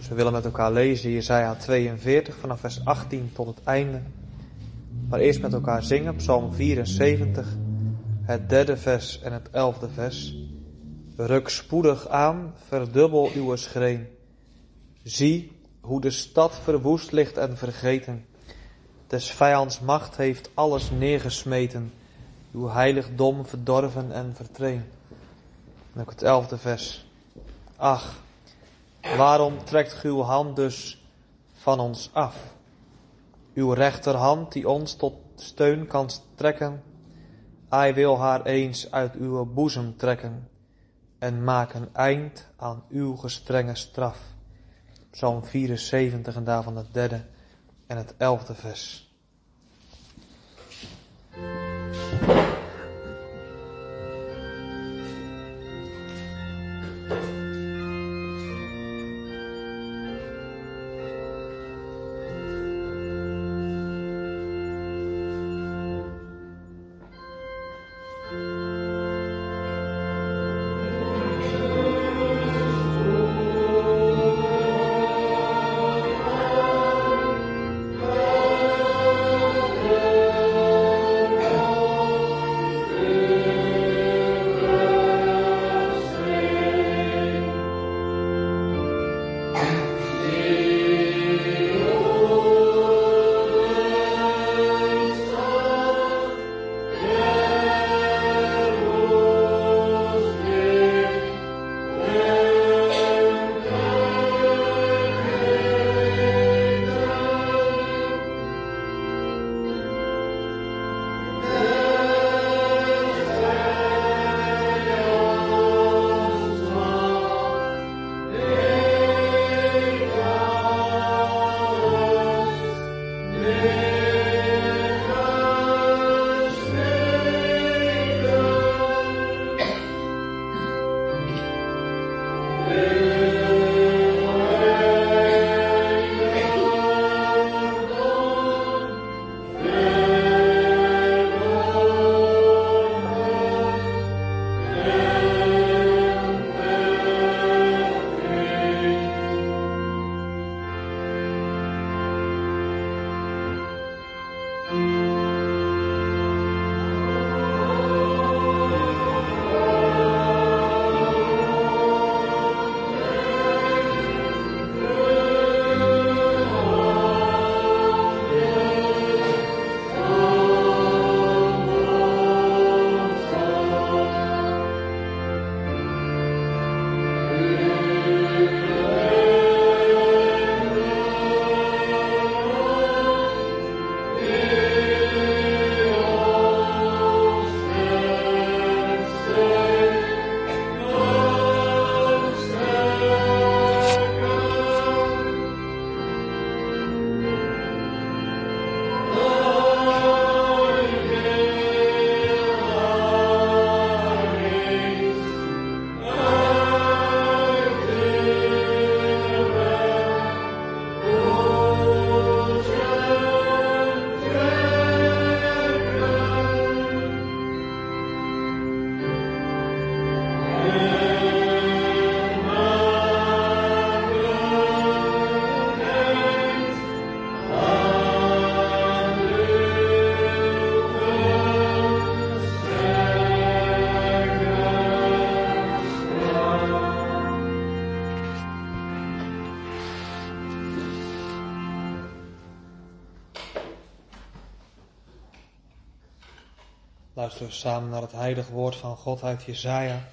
Dus we willen met elkaar lezen Jesaja 42 vanaf vers 18 tot het einde. Maar eerst met elkaar zingen Psalm 74, het 3e vers en het 11e vers. Ruk spoedig aan, verdubbel uw schreen. Zie hoe de stad verwoest ligt en vergeten. Des vijands macht heeft alles neergesmeten. Uw heiligdom verdorven en vertreen. En ook het 11e vers. Ach, waarom trekt gij uw hand dus van ons af? Uw rechterhand die ons tot steun kan strekken. Hij wil haar eens uit uw boezem trekken. En maak een eind aan uw gestrenge straf. Psalm 74 en daarvan het 3e en het 11e vers. Luisteren we samen naar het heilige woord van God uit Jesaja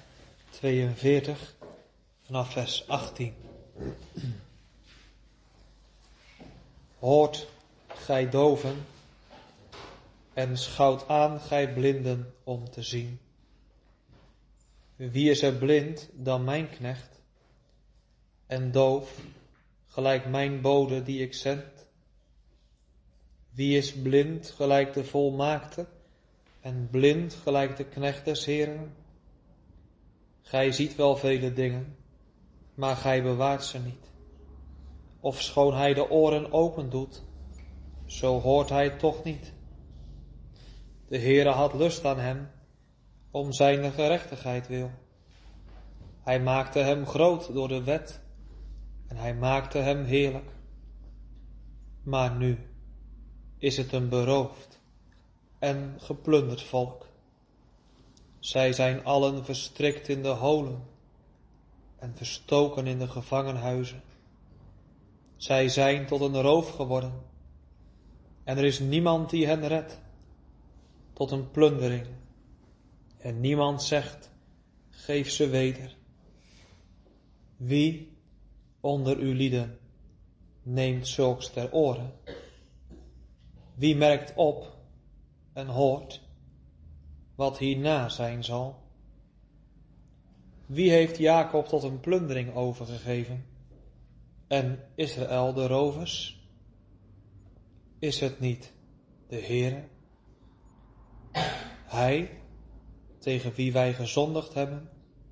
42 vanaf vers 18. Hoort, gij doven, en schouwt aan, gij blinden, om te zien. Wie is er blind dan mijn knecht, en doof, gelijk mijn bode die ik zend? Wie is blind gelijk de volmaakte, en blind gelijk de knecht des Heeren? Gij ziet wel vele dingen, maar gij bewaart ze niet. Ofschoon hij de oren open doet, zo hoort hij toch niet. De Heere had lust aan hem, om zijn gerechtigheid wil. Hij maakte hem groot door de wet, en hij maakte hem heerlijk. Maar nu is het een beroofd en geplunderd volk. Zij zijn allen verstrikt in de holen en verstoken in de gevangenhuizen. Zij zijn tot een roof geworden en er is niemand die hen redt, tot een plundering. En niemand zegt, geef ze weder. Wie onder uw lieden neemt zulks ter oren? Wie merkt op en hoort wat hierna zijn zal? Wie heeft Jacob tot een plundering overgegeven en Israël de rovers? Is het niet de Heere? Hij, tegen wie wij gezondigd hebben?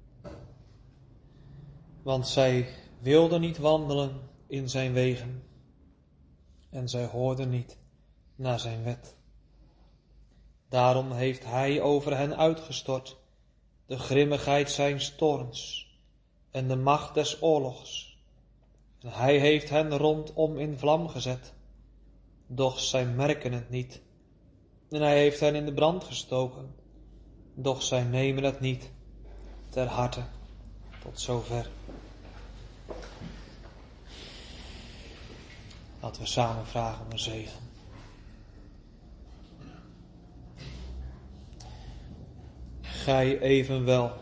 Want zij wilden niet wandelen in zijn wegen en zij hoorden niet naar zijn wet. Daarom heeft hij over hen uitgestort de grimmigheid zijns toorns en de macht des oorlogs. En hij heeft hen rondom in vlam gezet, doch zij merken het niet. En hij heeft hen in de brand gestoken, doch zij nemen het niet ter harte. Tot zover. Laten we samen vragen om een zegen. Gij evenwel,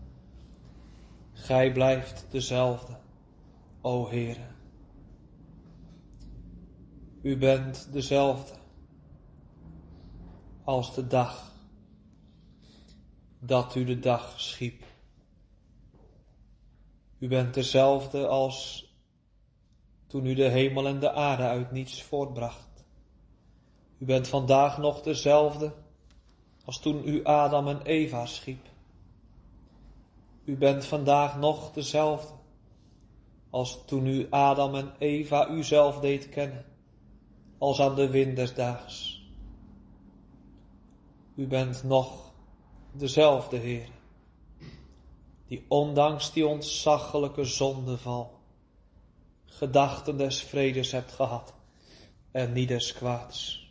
gij blijft dezelfde, o Heere. U bent dezelfde als de dag dat u de dag schiep. U bent dezelfde als toen u de hemel en de aarde uit niets voortbracht. U bent vandaag nog dezelfde als toen u Adam en Eva schiep. U bent vandaag nog dezelfde als toen u Adam en Eva uzelf deed kennen, als aan de wind des daags. U bent nog dezelfde Heer, die ondanks die ontzaglijke zondeval gedachten des vredes hebt gehad en niet des kwaads.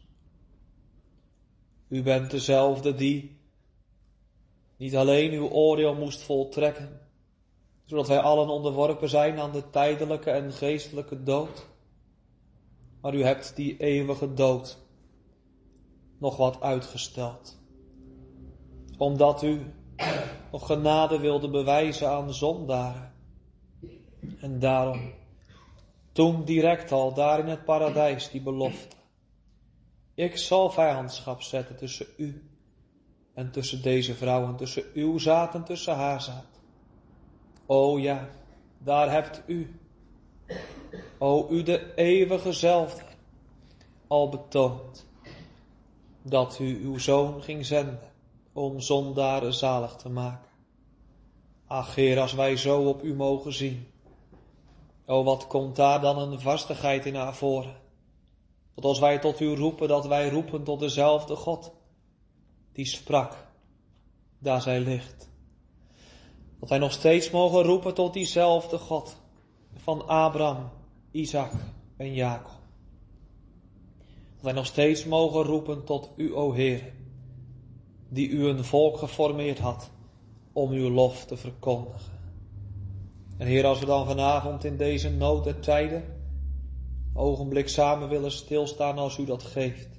U bent dezelfde die niet alleen uw oordeel moest voltrekken, zodat wij allen onderworpen zijn aan de tijdelijke en geestelijke dood, maar u hebt die eeuwige dood nog wat uitgesteld, omdat u nog genade wilde bewijzen aan zondaren. En daarom, toen direct al daar in het paradijs die belofte, ik zal vijandschap zetten tussen u en tussen deze vrouw en tussen uw zaad en tussen haar zaad. O ja, daar hebt u, o u de eeuwige zelfde, al betoond dat u uw zoon ging zenden om zondaren zalig te maken. Ach Heer, als wij zo op u mogen zien, o wat komt daar dan een vastigheid in naar voren. Dat als wij tot u roepen, dat wij roepen tot dezelfde God, die sprak, daar zij ligt. Dat wij nog steeds mogen roepen tot diezelfde God, van Abraham, Isaac en Jacob. Dat wij nog steeds mogen roepen tot u, o Heer, die u een volk geformeerd had om uw lof te verkondigen. En Heer, als we dan vanavond in deze nood der tijden een ogenblik samen willen stilstaan als u dat geeft,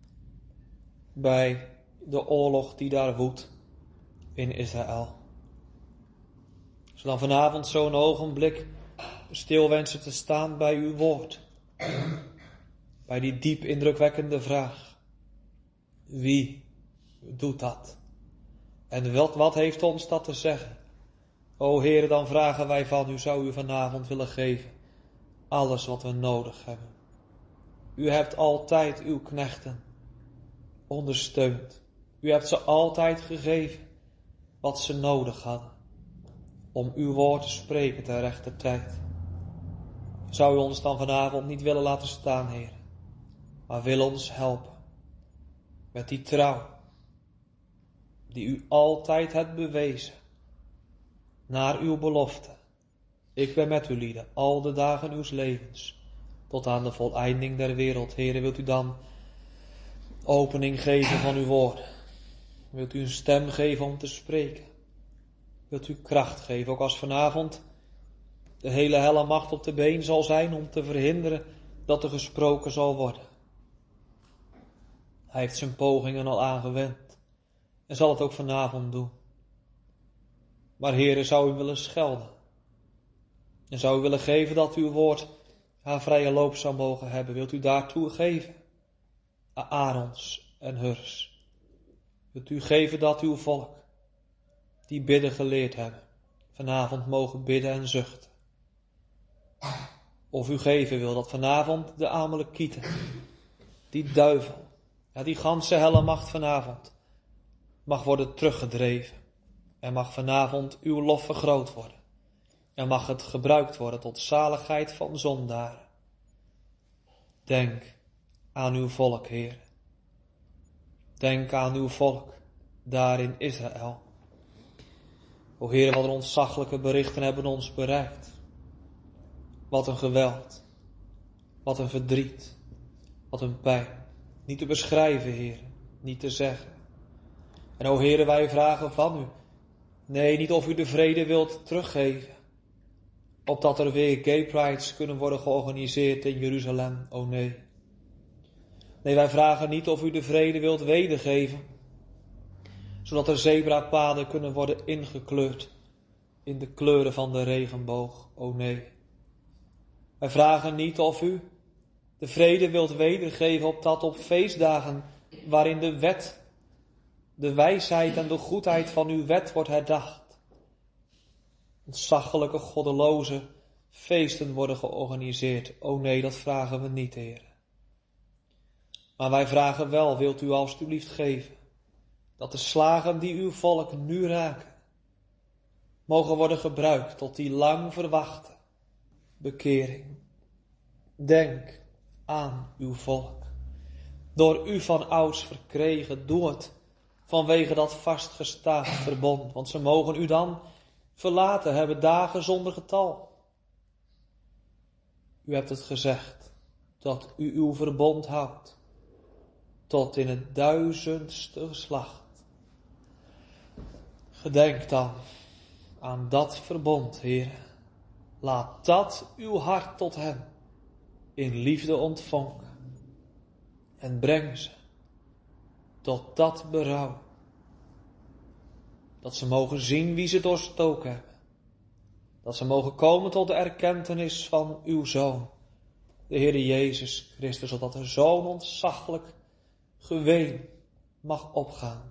bij de oorlog die daar woedt in Israël. Als we dan vanavond zo'n ogenblik stil wensen te staan bij uw woord, bij die diep indrukwekkende vraag, wie doet dat? En wat heeft ons dat te zeggen? O Heer, dan vragen wij van u, zou u vanavond willen geven alles wat we nodig hebben. U hebt altijd uw knechten ondersteund. U hebt ze altijd gegeven wat ze nodig hadden om uw woord te spreken ter rechte tijd. Zou u ons dan vanavond niet willen laten staan, Heer, maar wil ons helpen met die trouw die u altijd hebt bewezen naar uw belofte. Ik ben met u lieden, al de dagen uws levens, tot aan de voleinding der wereld. Heere, wilt u dan opening geven van uw woorden? Wilt u een stem geven om te spreken? Wilt u kracht geven, ook als vanavond de hele helle macht op de been zal zijn om te verhinderen dat er gesproken zal worden? Hij heeft zijn pogingen al aangewend en zal het ook vanavond doen. Maar Heere, zou u willen schelden? En zou u willen geven dat uw woord haar vrije loop zou mogen hebben? Wilt u daartoe geven? Aarons en Hurs. Wilt u geven dat uw volk, die bidden geleerd hebben, vanavond mogen bidden en zuchten? Of u geven wil dat vanavond de Amalekieten, die duivel, ja, die ganse helle macht vanavond, mag worden teruggedreven. En mag vanavond uw lof vergroot worden. En mag het gebruikt worden tot zaligheid van zondaren. Denk aan uw volk, Heer. Denk aan uw volk daar in Israël. O Heer, wat een ontzaglijke berichten hebben ons bereikt. Wat een geweld. Wat een verdriet. Wat een pijn. Niet te beschrijven, Heer. Niet te zeggen. En o Heer, wij vragen van u. Nee, niet of u de vrede wilt teruggeven. Opdat er weer gay prides kunnen worden georganiseerd in Jeruzalem. O nee. Nee, wij vragen niet of u de vrede wilt wedergeven. Zodat er zebrapaden kunnen worden ingekleurd in de kleuren van de regenboog. O nee. Wij vragen niet of u de vrede wilt wedergeven opdat op feestdagen waarin de wet, de wijsheid en de goedheid van uw wet wordt herdacht. Ontzaglijke, goddeloze feesten worden georganiseerd. O nee, dat vragen we niet, Heer. Maar wij vragen wel, wilt u alstublieft geven, dat de slagen die uw volk nu raken, mogen worden gebruikt tot die lang verwachte bekering. Denk aan uw volk. Door u van ouds verkregen, doe het vanwege dat vastgestaafd verbond. Want ze mogen u dan verlaten hebben, dagen zonder getal. U hebt het gezegd, dat u uw verbond houdt, tot in het 1000ste geslacht. Gedenk dan aan dat verbond, Heer. Laat dat uw hart tot hen in liefde ontvonken. En breng ze tot dat berouw. Dat ze mogen zien wie ze doorstoken hebben. Dat ze mogen komen tot de erkentenis van uw Zoon, de Heere Jezus Christus, zodat er zo'n ontzaglijk geween mag opgaan.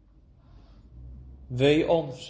Wee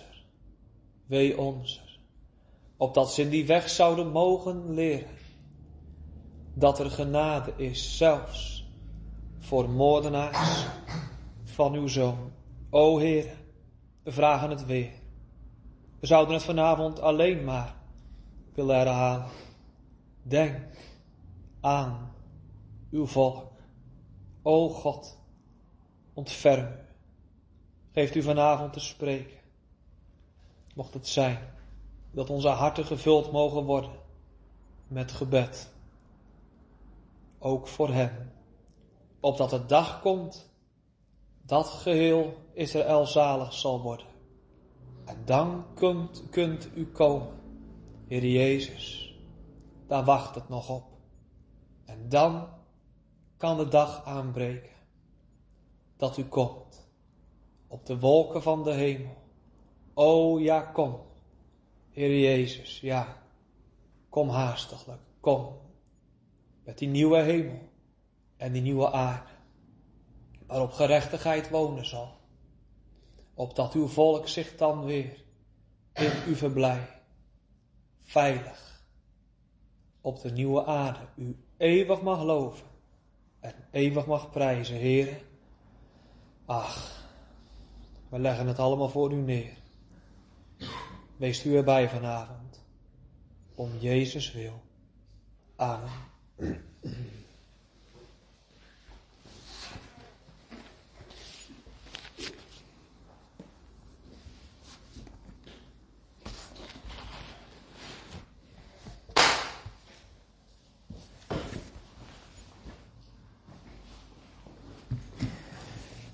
onzer, opdat ze in die weg zouden mogen leren, dat er genade is, zelfs voor moordenaars van uw Zoon. O Heere, we vragen het weer. We zouden het vanavond alleen maar willen herhalen. Denk aan uw volk. O God, ontferm u. Geeft u vanavond te spreken. Mocht het zijn dat onze harten gevuld mogen worden met gebed. Ook voor hen. Opdat de dag komt dat geheel Israël zalig zal worden. En dan kunt u komen, Heer Jezus. Daar wacht het nog op. En dan kan de dag aanbreken dat u komt op de wolken van de hemel. O ja, kom, Heer Jezus, ja, kom haastiglijk, kom, met die nieuwe hemel en die nieuwe aarde, waarop gerechtigheid wonen zal, opdat uw volk zich dan weer in u verblij, veilig, op de nieuwe aarde, u eeuwig mag loven en eeuwig mag prijzen, Heere. Ach, we leggen het allemaal voor u neer. Wees u erbij vanavond, om Jezus wil. Amen.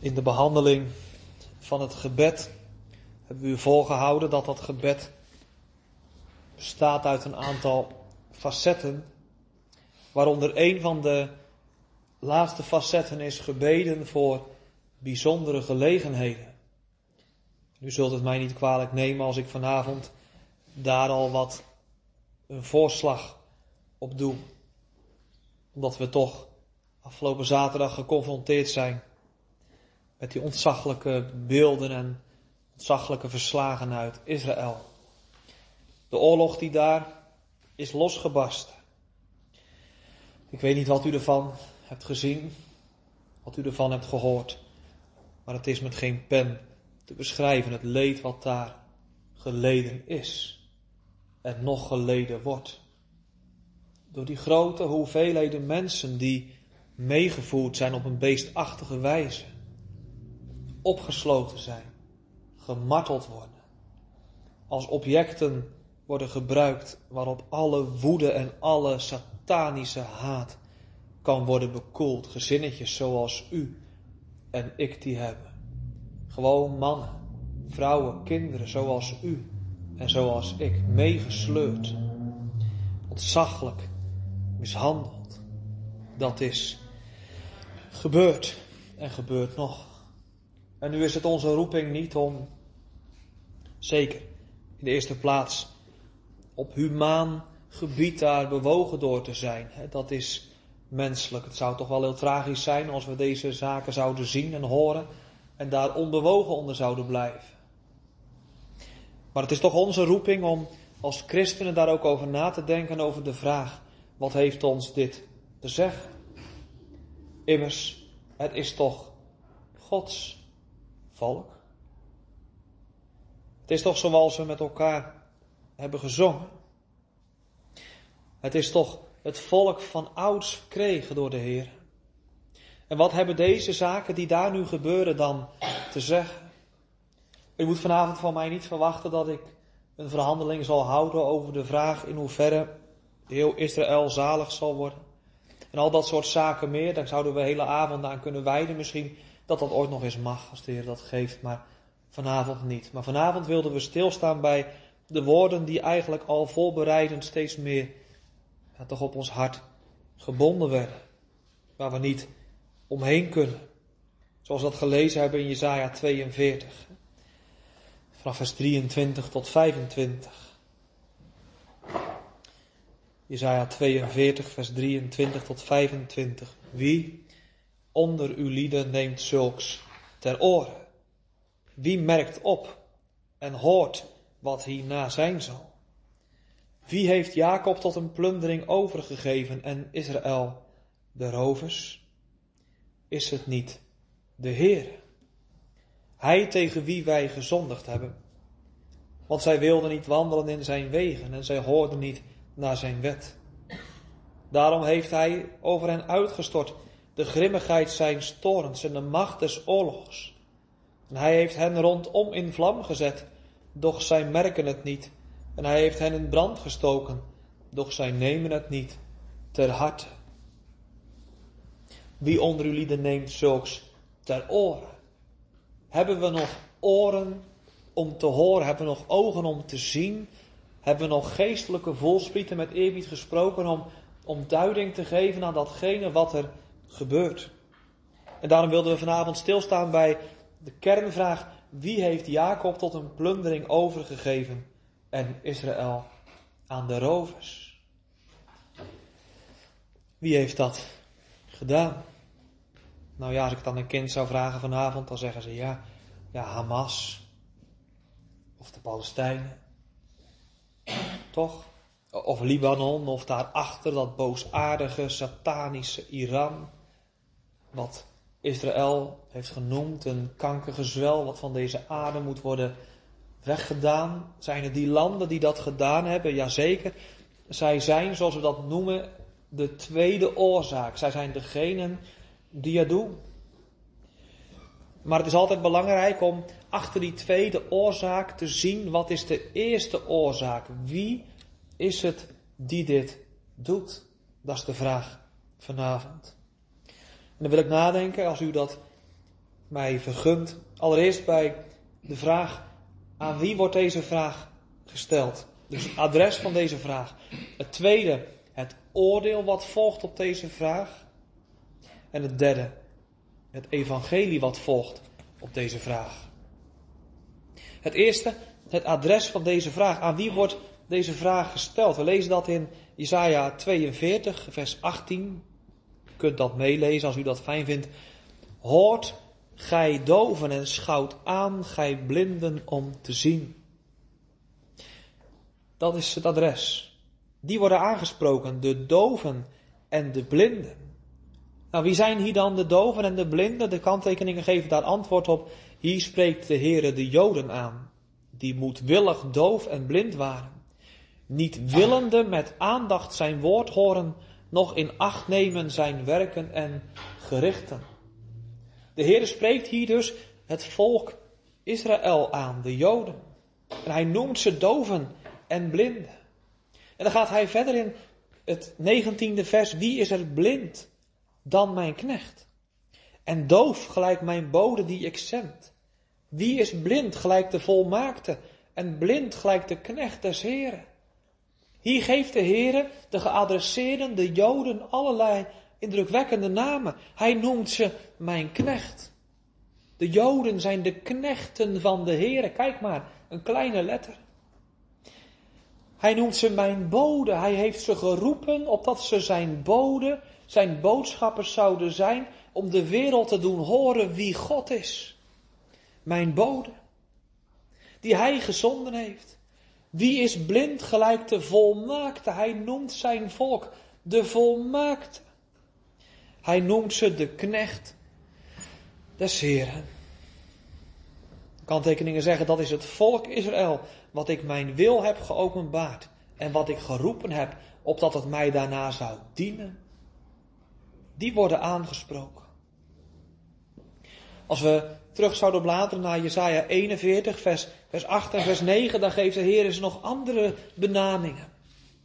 In de behandeling van het gebed hebben we u voorgehouden dat dat gebed bestaat uit een aantal facetten, waaronder een van de laatste facetten is gebeden voor bijzondere gelegenheden. U zult het mij niet kwalijk nemen als ik vanavond daar al wat een voorslag op doe, omdat we toch afgelopen zaterdag geconfronteerd zijn met die ontzaglijke beelden en ontzaglijke verslagen uit Israël. De oorlog die daar is losgebarsten. Ik weet niet wat u ervan hebt gezien, wat u ervan hebt gehoord, maar het is met geen pen te beschrijven het leed wat daar geleden is en nog geleden wordt. Door die grote hoeveelheden mensen die meegevoerd zijn op een beestachtige wijze, opgesloten zijn, gemarteld worden, als objecten worden gebruikt waarop alle woede en alle satanische haat kan worden bekoeld. Gezinnetjes zoals u en ik die hebben. Gewoon mannen, vrouwen, kinderen zoals u en zoals ik, meegesleurd, ontzaglijk mishandeld. Dat is gebeurd en gebeurt nog. En nu is het onze roeping niet om, zeker in de eerste plaats, op humaan gebied daar bewogen door te zijn. Dat is menselijk. Het zou toch wel heel tragisch zijn als we deze zaken zouden zien en horen en daar onbewogen onder zouden blijven. Maar het is toch onze roeping om als christenen daar ook over na te denken, over de vraag, wat heeft ons dit te zeggen? Immers, het is toch Gods volk? Het is toch zoals we met elkaar hebben gezongen. Het is toch het volk van ouds verkregen door de Heer. En wat hebben deze zaken die daar nu gebeuren dan te zeggen? U moet vanavond van mij niet verwachten dat ik een verhandeling zal houden over de vraag in hoeverre heel Israël zalig zal worden. En al dat soort zaken meer, daar zouden we hele avonden aan kunnen wijden. Misschien dat dat ooit nog eens mag, als de Heer dat geeft, maar vanavond niet. Maar vanavond wilden we stilstaan bij de woorden die eigenlijk al voorbereidend steeds meer toch op ons hart gebonden werden. Waar we niet omheen kunnen. Zoals we dat gelezen hebben in Jesaja 42. Vanaf vers 23 tot 25. Jesaja 42 vers 23 tot 25. Wie onder uw lieden neemt zulks ter oren? Wie merkt op en hoort wat hierna zijn zal? Wie heeft Jacob tot een plundering overgegeven en Israël de rovers? Is het niet de Heer? Hij tegen wie wij gezondigd hebben. Want zij wilden niet wandelen in zijn wegen en zij hoorden niet naar zijn wet. Daarom heeft hij over hen uitgestort de grimmigheid zijns toorns en de macht des oorlogs. En hij heeft hen rondom in vlam gezet, doch zij merken het niet. En hij heeft hen in brand gestoken, doch zij nemen het niet ter harte. Wie onder uw lieden neemt zulks ter oren? Hebben we nog oren om te horen? Hebben we nog ogen om te zien? Hebben we nog geestelijke voelsprieten met eerbied gesproken om duiding te geven aan datgene wat er gebeurt? En daarom wilden we vanavond stilstaan bij de kernvraag: wie heeft Jacob tot een plundering overgegeven en Israël aan de rovers? Wie heeft dat gedaan? Nou ja, als ik het aan een kind zou vragen vanavond, dan zeggen ze ja, Hamas. Of de Palestijnen. Toch? Of Libanon, of daarachter dat boosaardige, satanische Iran. Wat Israël heeft genoemd, een kankergezwel wat van deze aarde moet worden weggedaan. Zijn het die landen die dat gedaan hebben? Jazeker. Zij zijn, zoals we dat noemen, de tweede oorzaak. Zij zijn degenen die het doen. Maar het is altijd belangrijk om achter die tweede oorzaak te zien, wat is de eerste oorzaak? Wie is het die dit doet? Dat is de vraag vanavond. En dan wil ik nadenken, als u dat mij vergunt. Allereerst bij de vraag, aan wie wordt deze vraag gesteld? Dus het adres van deze vraag. Het tweede, het oordeel wat volgt op deze vraag. En het derde, het evangelie wat volgt op deze vraag. Het eerste, het adres van deze vraag. Aan wie wordt deze vraag gesteld? We lezen dat in Jesaja 42, vers 18. U kunt dat meelezen als u dat fijn vindt. Hoort gij doven en schouwt aan, gij blinden om te zien. Dat is het adres. Die worden aangesproken, de doven en de blinden. Nou, wie zijn hier dan de doven en de blinden? De kanttekeningen geven daar antwoord op. Hier spreekt de Heere de Joden aan, die moedwillig doof en blind waren. Niet willende met aandacht zijn woord horen, nog in acht nemen zijn werken en gerichten. De Heere spreekt hier dus het volk Israël aan, de Joden. En hij noemt ze doven en blinden. En dan gaat hij verder in het 19e vers. Wie is er blind dan mijn knecht? En doof gelijk mijn bode die ik zend. Wie is blind gelijk de volmaakte en blind gelijk de knecht des Heren? Hier geeft de Heere de geadresseerden, de Joden, allerlei indrukwekkende namen. Hij noemt ze mijn knecht. De Joden zijn de knechten van de Heere. Kijk maar, een kleine letter. Hij noemt ze mijn bode. Hij heeft ze geroepen opdat ze zijn bode, zijn boodschappers zouden zijn, om de wereld te doen horen wie God is. Mijn bode, die hij gezonden heeft. Wie is blind gelijk de volmaakte? Hij noemt zijn volk de volmaakte. Hij noemt ze de knecht des Heren. Kanttekeningen zeggen, dat is het volk Israël, wat ik mijn wil heb geopenbaard en wat ik geroepen heb, opdat het mij daarna zou dienen. Die worden aangesproken. Als we terug zouden bladeren naar Jesaja 41, vers 8 en vers 9, dan geeft de Heer eens nog andere benamingen.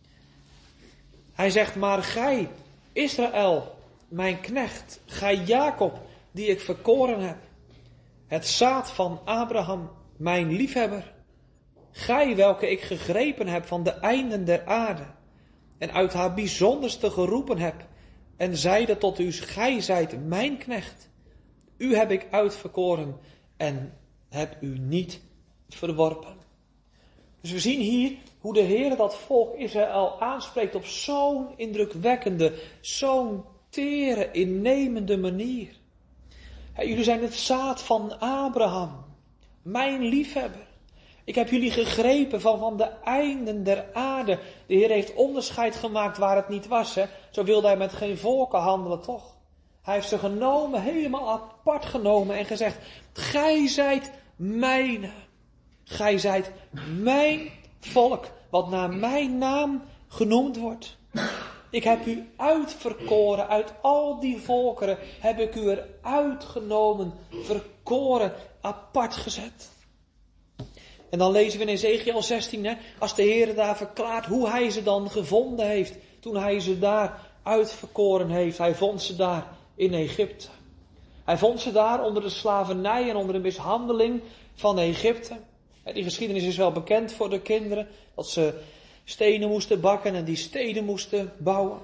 Hij zegt, maar gij, Israël, mijn knecht, gij Jacob, die ik verkoren heb, het zaad van Abraham, mijn liefhebber, gij welke ik gegrepen heb van de einden der aarde, en uit haar bijzonderste geroepen heb, en zeide tot u, gij zijt mijn knecht. U heb ik uitverkoren en heb u niet verworpen. Dus we zien hier hoe de Heer dat volk Israël aanspreekt op zo'n indrukwekkende, zo'n tere, innemende manier. Jullie zijn het zaad van Abraham, mijn liefhebber. Ik heb jullie gegrepen van de einden der aarde. De Heer heeft onderscheid gemaakt waar het niet was. Hè? Zo wilde hij met geen volken handelen, toch? Hij heeft ze genomen, helemaal apart genomen en gezegd, gij zijt mijne. Gij zijt mijn volk, wat naar mijn naam genoemd wordt. Ik heb u uitverkoren, uit al die volkeren heb ik u eruit genomen, verkoren, apart gezet. En dan lezen we in Ezekiel 16, hè, als de Heer daar verklaart hoe hij ze dan gevonden heeft, toen hij ze daar uitverkoren heeft. Hij vond ze daar in Egypte. Hij vond ze daar onder de slavernij en onder de mishandeling van Egypte. Die geschiedenis is wel bekend voor de kinderen, dat ze stenen moesten bakken en die steden moesten bouwen.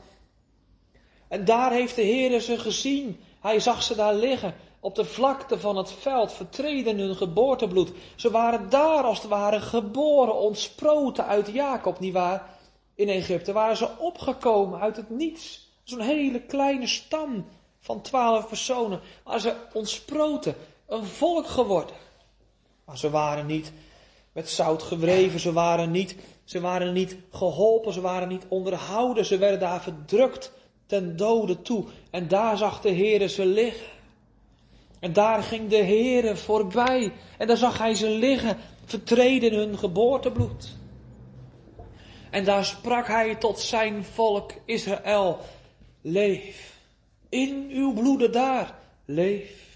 En daar heeft de Heer ze gezien. Hij zag ze daar liggen, op de vlakte van het veld, vertreden in hun geboortebloed. Ze waren daar als het ware geboren, ontsproten uit Jacob, nietwaar? In Egypte waren ze opgekomen uit het niets. Zo'n hele kleine stam van 12 personen. Maar ze ontsproten, een volk geworden. Maar ze waren niet met zout gewreven, ze waren niet geholpen, ze waren niet onderhouden. Ze werden daar verdrukt ten dode toe. En daar zag de Heere ze liggen. En daar ging de Heere voorbij. En daar zag hij ze liggen, vertreden in hun geboortebloed. En daar sprak hij tot zijn volk Israël. Leef. In uw bloeden daar. Leef.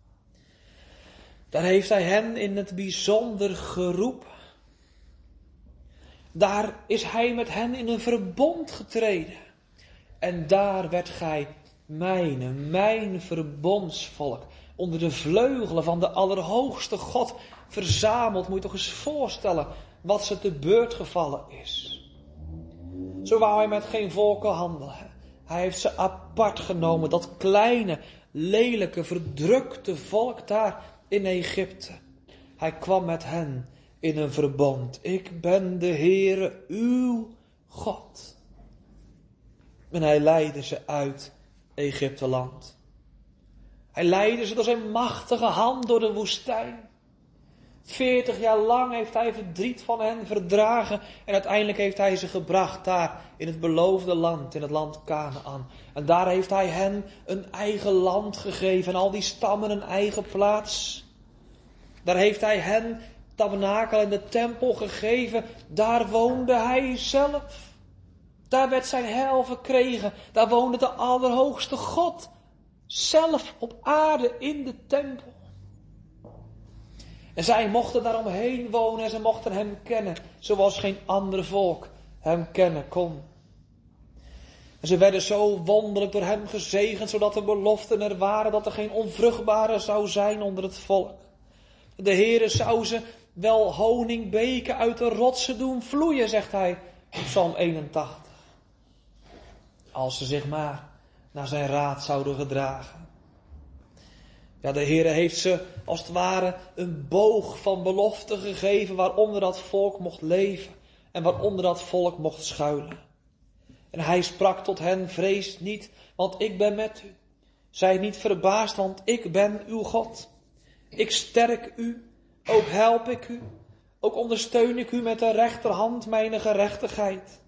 Daar heeft hij hen in het bijzonder geroepen. Daar is hij met hen in een verbond getreden. En daar werd gij mijn verbondsvolk. onder de vleugelen van de Allerhoogste God verzameld. Moet je toch eens voorstellen wat ze te beurt gevallen is. Zo wou hij met geen volken handelen. Hij heeft ze apart genomen, dat kleine, lelijke, verdrukte volk daar in Egypte. Hij kwam met hen in een verbond. Ik ben de Heere, uw God. En hij leidde ze uit Egypteland. Hij leidde ze door zijn machtige hand door de woestijn. 40 jaar lang heeft hij verdriet van hen verdragen. En uiteindelijk heeft hij ze gebracht daar in het beloofde land, in het land Kanaan. En daar heeft hij hen een eigen land gegeven. En al die stammen een eigen plaats. Daar heeft hij hen tabernakel en de tempel gegeven. Daar woonde hij zelf. Daar werd zijn heil verkregen. Daar woonde de Allerhoogste God. Zelf op aarde in de tempel. En zij mochten daaromheen wonen en ze mochten hem kennen. Zoals geen ander volk hem kennen kon. En ze werden zo wonderlijk door hem gezegend. Zodat de beloften er waren dat er geen onvruchtbare zou zijn onder het volk. De Heere zou ze wel honingbeken uit de rotsen doen vloeien, zegt hij in Psalm 81. Als ze zich maar naar zijn raad zouden gedragen. Ja, de Heere heeft ze als het ware een boog van belofte gegeven waaronder dat volk mocht leven en waaronder dat volk mocht schuilen. En hij sprak tot hen, vrees niet, want ik ben met u. Zijt niet verbaasd, want ik ben uw God. Ik sterk u, ook help ik u, ook ondersteun ik u met de rechterhand mijn gerechtigheid.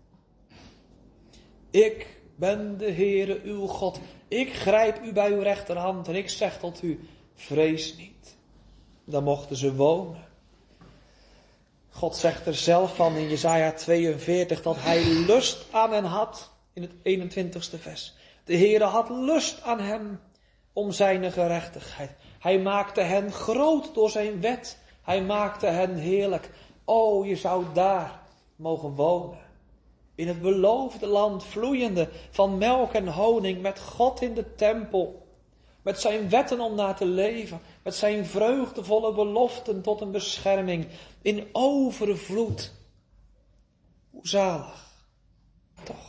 Ik ben de Heere uw God. Ik grijp u bij uw rechterhand en ik zeg tot u, vrees niet. Dan mochten ze wonen. God zegt er zelf van in Jesaja 42 dat hij lust aan hen had in het 21ste vers. De Heere had lust aan hem om zijn gerechtigheid. Hij maakte hen groot door zijn wet. Hij maakte hen heerlijk. O, je zou daar mogen wonen. In het beloofde land vloeiende van melk en honing met God in de tempel. Met zijn wetten om naar te leven. Met zijn vreugdevolle beloften tot een bescherming. In overvloed. Hoe zalig. Toch.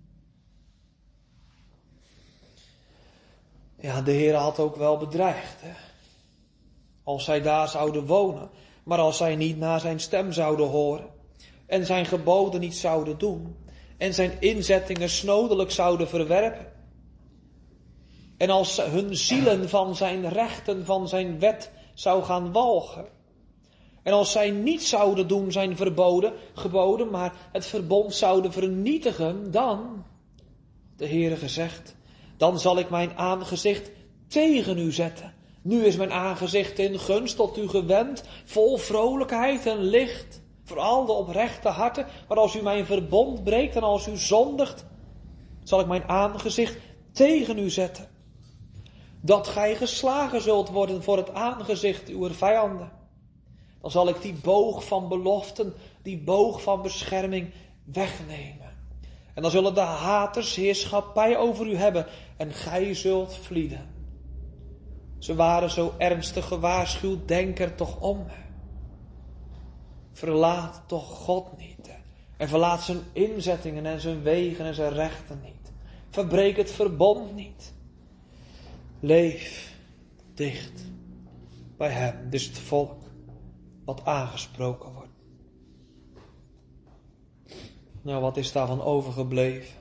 Ja, de Heer had ook wel bedreigd. Hè? Als zij daar zouden wonen. Maar als zij niet naar zijn stem zouden horen. En zijn geboden niet zouden doen. En zijn inzettingen snodelijk zouden verwerpen. En als hun zielen van zijn rechten, van zijn wet zou gaan walgen. En als zij niet zouden doen zijn geboden, maar het verbond zouden vernietigen, dan, de Heere gezegd, dan zal ik mijn aangezicht tegen u zetten. Nu is mijn aangezicht in gunst tot u gewend, vol vrolijkheid en licht. Vooral de oprechte harten, maar als u mijn verbond breekt en als u zondigt, zal ik mijn aangezicht tegen u zetten. Dat gij geslagen zult worden voor het aangezicht uw vijanden. Dan zal ik die boog van beloften, die boog van bescherming wegnemen. En dan zullen de haters heerschappij over u hebben en gij zult vlieden. Ze waren zo ernstig gewaarschuwd, denk er toch om. Verlaat toch God niet. En verlaat zijn inzettingen en zijn wegen en zijn rechten niet. Verbreek het verbond niet. Leef dicht bij hem. Dus het volk wat aangesproken wordt. Nou, wat is daarvan overgebleven?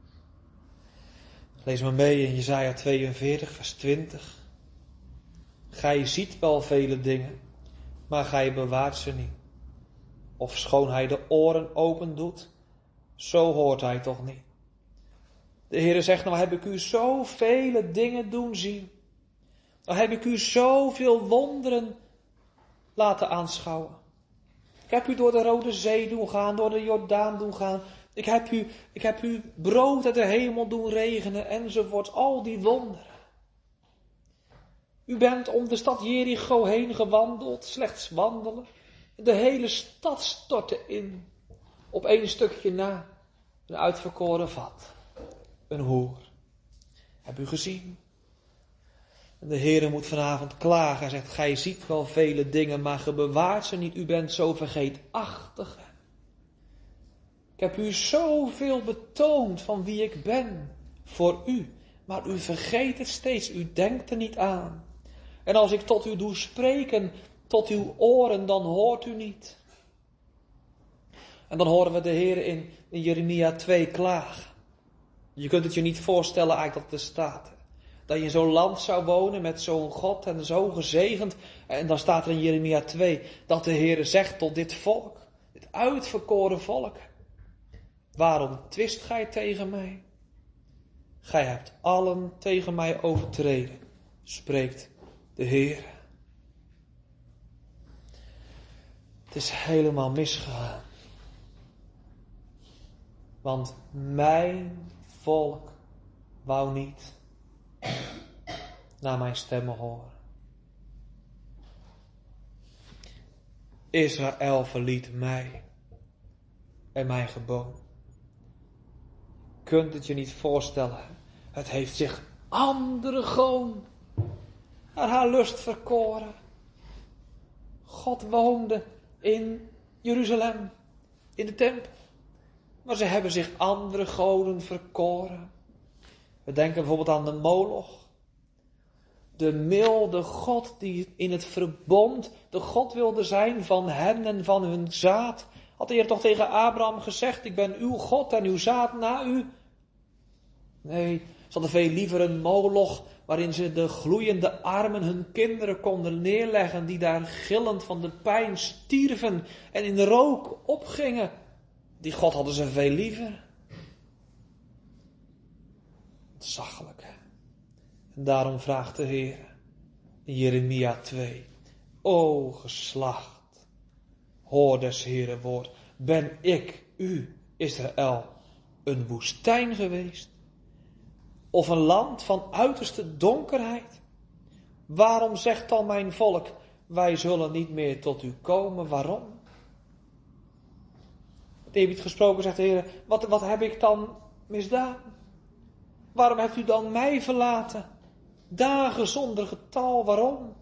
Lees maar mee in Jesaja 42 vers 20. Gij ziet wel vele dingen, maar gij bewaart ze niet. Of schoon hij de oren open doet, zo hoort hij toch niet. De Heere zegt, nou heb ik u zoveel dingen doen zien. Nou heb ik u zoveel wonderen laten aanschouwen. Ik heb u door de Rode Zee doen gaan, door de Jordaan doen gaan. Ik heb u brood uit de hemel doen regenen, enzovoort. Al die wonderen. U bent om de stad Jericho heen gewandeld, slechts wandelen. De hele stad stortte in, op één stukje na, een uitverkoren vat, een hoer. Heb u gezien? De Heere moet vanavond klagen. Hij zegt, gij ziet wel vele dingen, maar ge bewaart ze niet. U bent zo vergeetachtig. Ik heb u zoveel betoond van wie ik ben voor u. Maar u vergeet het steeds, u denkt er niet aan. En als ik tot u doe spreken, tot uw oren, dan hoort u niet. En dan horen we de Heer in Jeremia 2 klagen. Je kunt het je niet voorstellen eigenlijk dat het er staat. Dat je in zo'n land zou wonen met zo'n God en zo gezegend. En dan staat er in Jeremia 2 dat de Heer zegt tot dit volk, dit uitverkoren volk. Waarom twist gij tegen mij? Gij hebt allen tegen mij overtreden, spreekt de Heer. Het is helemaal misgegaan. Want mijn volk wou niet naar mijn stemmen horen. Israël verliet mij en mijn geboden. Kunt het je niet voorstellen. Het heeft zich andere goden aan haar lust verkoren. God woonde in Jeruzalem, in de tempel. Maar ze hebben zich andere goden verkoren. We denken bijvoorbeeld aan de Moloch. De milde God die in het verbond de God wilde zijn van hen en van hun zaad. Had de Heer toch tegen Abraham gezegd, ik ben uw God en uw zaad na u. Nee, ze hadden veel liever een Moloch waarin ze de gloeiende armen hun kinderen konden neerleggen. Die daar gillend van de pijn stierven en in de rook opgingen. Die God hadden ze veel liever. Zachtelijk. En daarom vraagt de Heer in Jeremia 2. O geslacht, hoor des Heeren woord. Ben ik, u, Israël, een woestijn geweest? Of een land van uiterste donkerheid? Waarom zegt dan mijn volk, wij zullen niet meer tot u komen? Waarom? David gesproken zegt de Heer, wat heb ik dan misdaan? Waarom hebt u dan mij verlaten? Dagen zonder getal, waarom?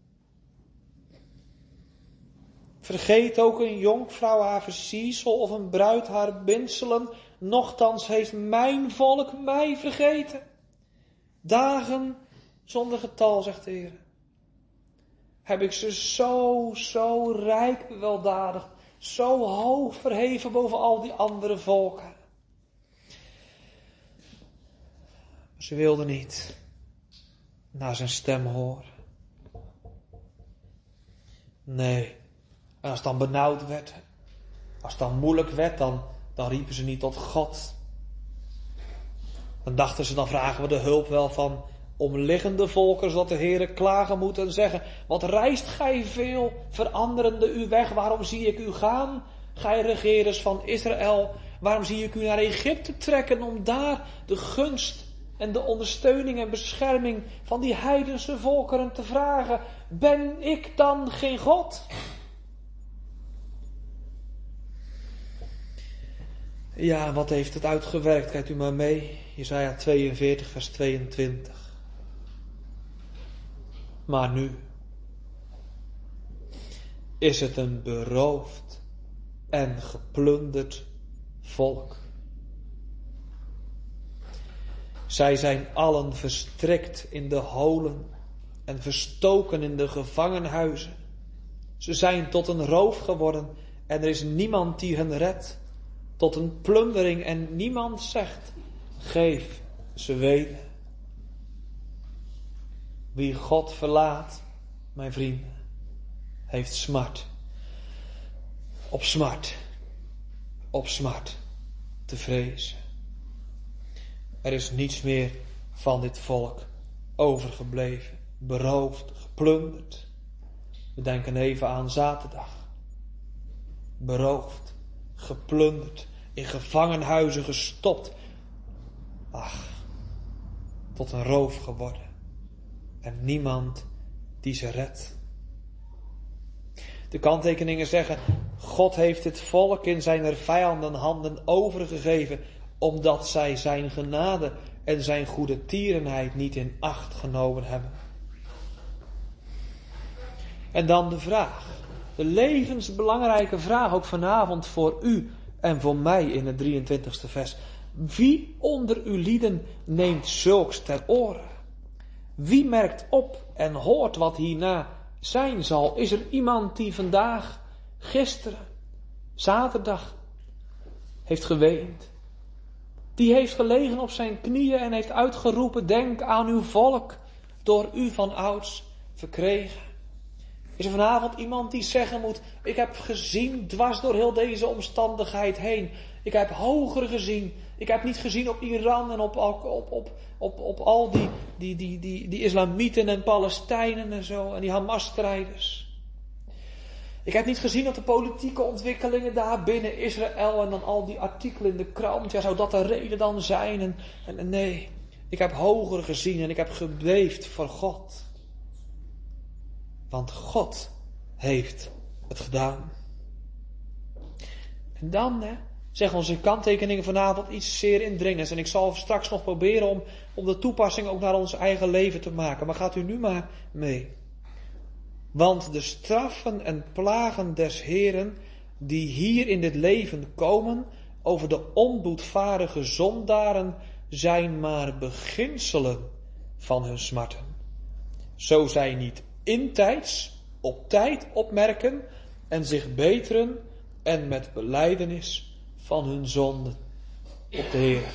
Vergeet ook een jonkvrouw haar versiersel of een bruid haar bindselen. Nochtans heeft mijn volk mij vergeten. Dagen zonder getal, zegt de Heer. Heb ik ze zo rijk beweldadigd. Zo hoog verheven boven al die andere volken. Ze wilden niet naar zijn stem horen. Nee, en als het dan benauwd werd, als het dan moeilijk werd, dan riepen ze niet tot God. Dan dachten ze, dan vragen we de hulp wel van omliggende volken, zodat de Heere klagen moet en zeggen, wat reist gij veel, veranderende uw weg, waarom zie ik u gaan, gij regerers van Israël, waarom zie ik u naar Egypte trekken, om daar de gunst en de ondersteuning en bescherming van die heidense volkeren te vragen, ben ik dan geen God? Ja, wat heeft het uitgewerkt? Kijkt u maar mee. Jesaja 42 vers 22. Maar nu is het een beroofd en geplunderd volk. Zij zijn allen verstrikt in de holen en verstoken in de gevangenhuizen. Ze zijn tot een roof geworden en er is niemand die hen redt. Tot een plundering en niemand zegt, geef ze weder. Wie God verlaat, mijn vrienden, heeft smart. Op smart. Op smart te vrezen. Er is niets meer van dit volk overgebleven. Beroofd, geplunderd. We denken even aan zaterdag. Beroofd, geplunderd, in gevangenhuizen gestopt. Ach, tot een roof geworden. En niemand die ze redt. De kanttekeningen zeggen, God heeft het volk in zijn vijanden handen overgegeven, omdat zij zijn genade en zijn goede tierenheid niet in acht genomen hebben. En dan de vraag. De levensbelangrijke vraag ook vanavond voor u en voor mij in het 23e vers. Wie onder uw lieden neemt zulks ter oren? Wie merkt op en hoort wat hierna zijn zal? Is er iemand die vandaag, gisteren, zaterdag heeft geweend? Die heeft gelegen op zijn knieën en heeft uitgeroepen, denk aan uw volk, door u van ouds verkregen. Is er vanavond iemand die zeggen moet, ik heb gezien dwars door heel deze omstandigheid heen. Ik heb hoger gezien. Ik heb niet gezien op Iran en op al die islamieten en Palestijnen en zo. En die Hamas-strijders. Ik heb niet gezien op de politieke ontwikkelingen daar binnen Israël. En dan al die artikelen in de krant. Ja, zou dat de reden dan zijn? En nee, ik heb hoger gezien en ik heb gebeefd voor God. Want God heeft het gedaan. En dan zeggen onze kanttekeningen vanavond iets zeer indringends. En ik zal straks nog proberen om de toepassing ook naar ons eigen leven te maken. Maar gaat u nu maar mee. Want de straffen en plagen des Heeren die hier in dit leven komen over de onboedvaardige zondaren zijn maar beginselen van hun smarten. Zo zij niet intijds op tijd opmerken en zich beteren en met belijdenis van hun zonden op de Heer.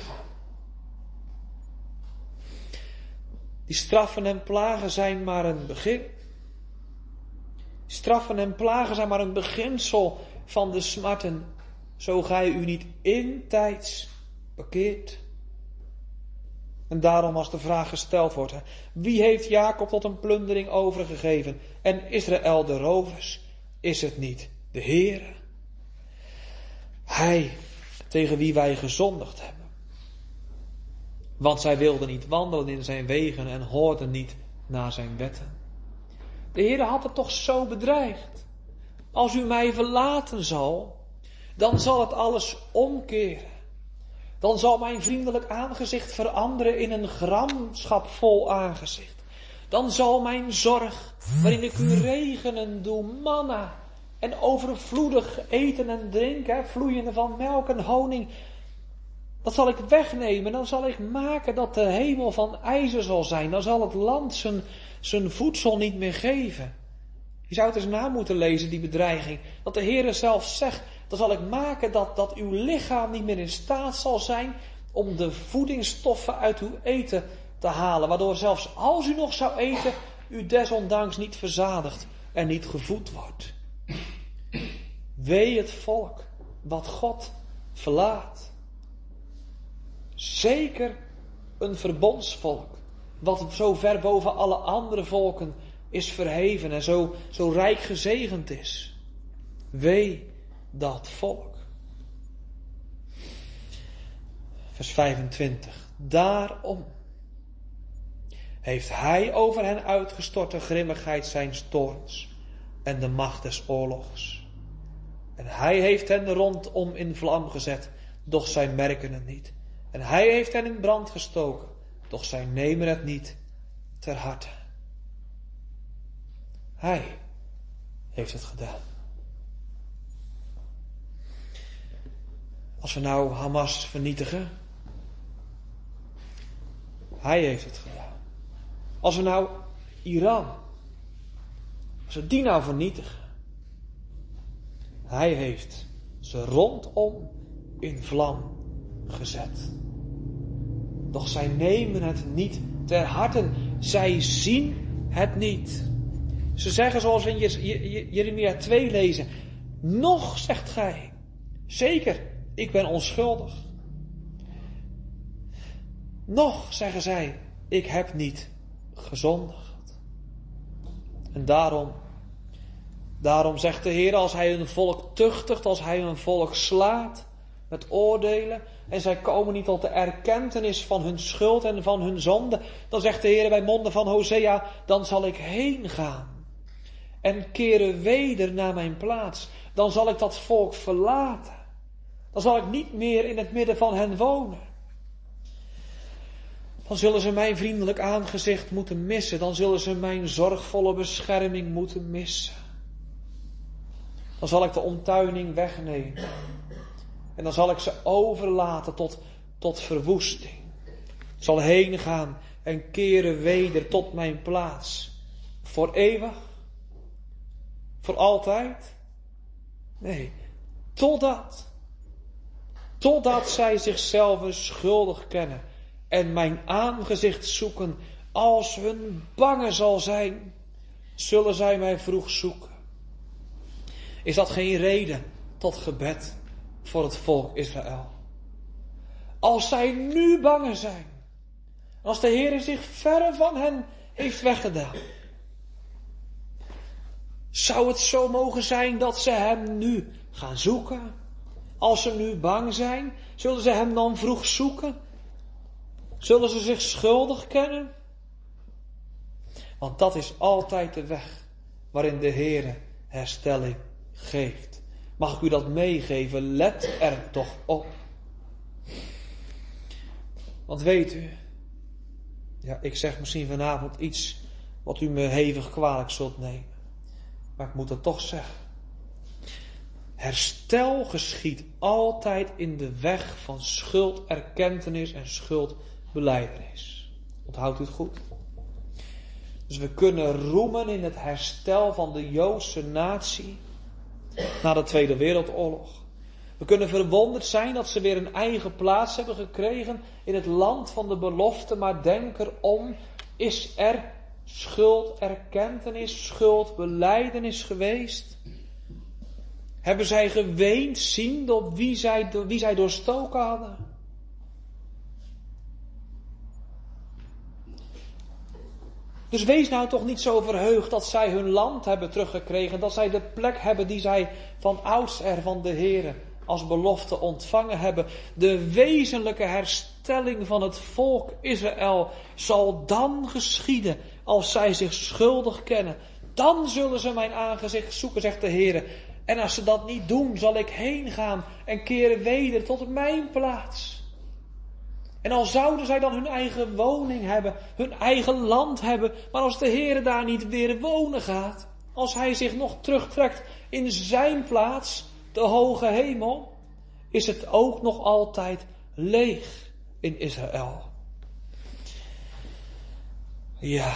Die straffen en plagen zijn maar een begin. Straffen en plagen zijn maar een beginsel van de smarten, zo gij u niet intijds bekeert. En daarom als de vraag gesteld wordt, wie heeft Jacob tot een plundering overgegeven en Israël de rovers? Is het niet de Heere? Hij tegen wie wij gezondigd hebben. Want zij wilden niet wandelen in zijn wegen en hoorden niet naar zijn wetten. De Heere had het toch zo bedreigd. Als u mij verlaten zal, dan zal het alles omkeren. Dan zal mijn vriendelijk aangezicht veranderen in een gramschap vol aangezicht. Dan zal mijn zorg, waarin ik u regenen doe, manna en overvloedig eten en drinken, vloeiende van melk en honing, dat zal ik wegnemen. Dan zal ik maken dat de hemel van ijzer zal zijn. Dan zal het land zijn voedsel niet meer geven. Je zou het eens na moeten lezen, die bedreiging. Dat de Heere zelf zegt, dan zal ik maken dat uw lichaam niet meer in staat zal zijn om de voedingsstoffen uit uw eten te halen. Waardoor zelfs als u nog zou eten, u desondanks niet verzadigd en niet gevoed wordt. Wee het volk wat God verlaat. Zeker een verbondsvolk, wat zo ver boven alle andere volken is verheven en zo rijk gezegend is. Wee dat volk. Vers 25. Daarom heeft hij over hen uitgestort de grimmigheid zijns toorns en de macht des oorlogs. En hij heeft hen rondom in vlam gezet, doch zij merken het niet. En hij heeft hen in brand gestoken, doch zij nemen het niet ter harte. Hij heeft het gedaan. Als we nou Hamas vernietigen, hij heeft het gedaan. Als we nou Iran, als we die nou vernietigen, hij heeft ze rondom in vlam gezet. Doch zij nemen het niet ter harte. Zij zien het niet. Ze zeggen zoals we in Jeremia 2 lezen. Nog, zegt gij, zeker, ik ben onschuldig. Nog, zeggen zij, ik heb niet gezondigd. En daarom zegt de Heer, als hij een volk tuchtigt, als hij een volk slaat met oordelen, en zij komen niet tot de erkentenis van hun schuld en van hun zonde, dan zegt de Heer bij monden van Hosea, dan zal ik heen gaan en keren weder naar mijn plaats. Dan zal ik dat volk verlaten. Dan zal ik niet meer in het midden van hen wonen. dan zullen ze mijn vriendelijk aangezicht moeten missen. Dan zullen ze mijn zorgvolle bescherming moeten missen. Dan zal ik de omtuining wegnemen. En dan zal ik ze overlaten tot verwoesting. Ik zal heen gaan en keren weder tot mijn plaats. Voor eeuwig? Voor altijd? Nee, totdat zij zichzelf schuldig kennen en mijn aangezicht zoeken. Als hun bange zal zijn, zullen zij mij vroeg zoeken. Is dat geen reden tot gebed voor het volk Israël? Als zij nu bang zijn, als de Heer zich verre van hen heeft weggedaan, zou het zo mogen zijn dat ze hem nu gaan zoeken? Als ze nu bang zijn, zullen ze hem dan vroeg zoeken? Zullen ze zich schuldig kennen? Want dat is altijd de weg waarin de Heer herstelling geeft. Mag ik u dat meegeven? Let er toch op. Want weet u, ja, ik zeg misschien vanavond iets wat u me hevig kwalijk zult nemen. Maar ik moet het toch zeggen. Herstel geschiedt altijd in de weg van schulderkentenis en schuldbelijdenis. Onthoudt u het goed? Dus we kunnen roemen in het herstel van de Joodse natie na de Tweede Wereldoorlog. We kunnen verwonderd zijn dat ze weer een eigen plaats hebben gekregen in het land van de belofte. Maar denk erom, is er schulderkentenis, schuldbelijdenis geweest? Hebben zij geweend, ziende op wie zij doorstoken hadden? Dus wees nou toch niet zo verheugd dat zij hun land hebben teruggekregen. Dat zij de plek hebben die zij van oudsher van de Heere als belofte ontvangen hebben. De wezenlijke herstelling van het volk Israël zal dan geschieden als zij zich schuldig kennen. Dan zullen ze mijn aangezicht zoeken, zegt de Heere. En als ze dat niet doen, zal ik heen gaan en keren weder tot mijn plaats. En al zouden zij dan hun eigen woning hebben, hun eigen land hebben, maar als de Heere daar niet weer wonen gaat, als hij zich nog terugtrekt in zijn plaats, de hoge hemel, is het ook nog altijd leeg in Israël. Ja,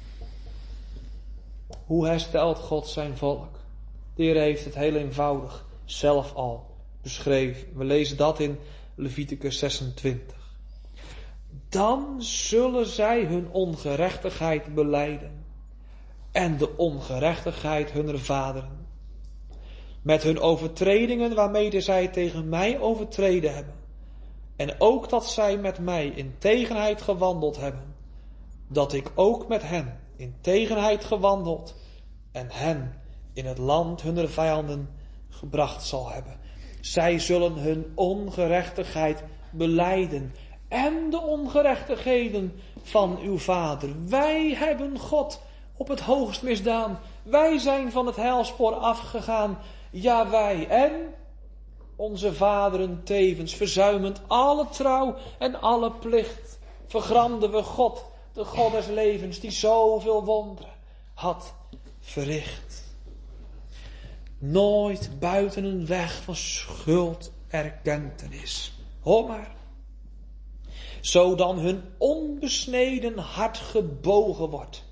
hoe herstelt God zijn volk? De Heer heeft het heel eenvoudig zelf al beschreven. We lezen dat in Leviticus 26. Dan zullen zij hun ongerechtigheid belijden en de ongerechtigheid hunner vaderen. Met hun overtredingen waarmede zij tegen mij overtreden hebben. En ook dat zij met mij in tegenheid gewandeld hebben. Dat ik ook met hen in tegenheid gewandeld en hen in het land hunner vijanden gebracht zal hebben. Zij zullen hun ongerechtigheid belijden en de ongerechtigheden van uw vader. Wij hebben God op het hoogst misdaan. Wij zijn van het heilspoor afgegaan. Ja, wij en onze vaderen tevens, verzuimend alle trouw en alle plicht, vergramden we God, de God des levens, die zoveel wonderen had verricht. Nooit buiten een weg van schulderkentenis. Hoor maar. Zo dan hun onbesneden hart gebogen wordt.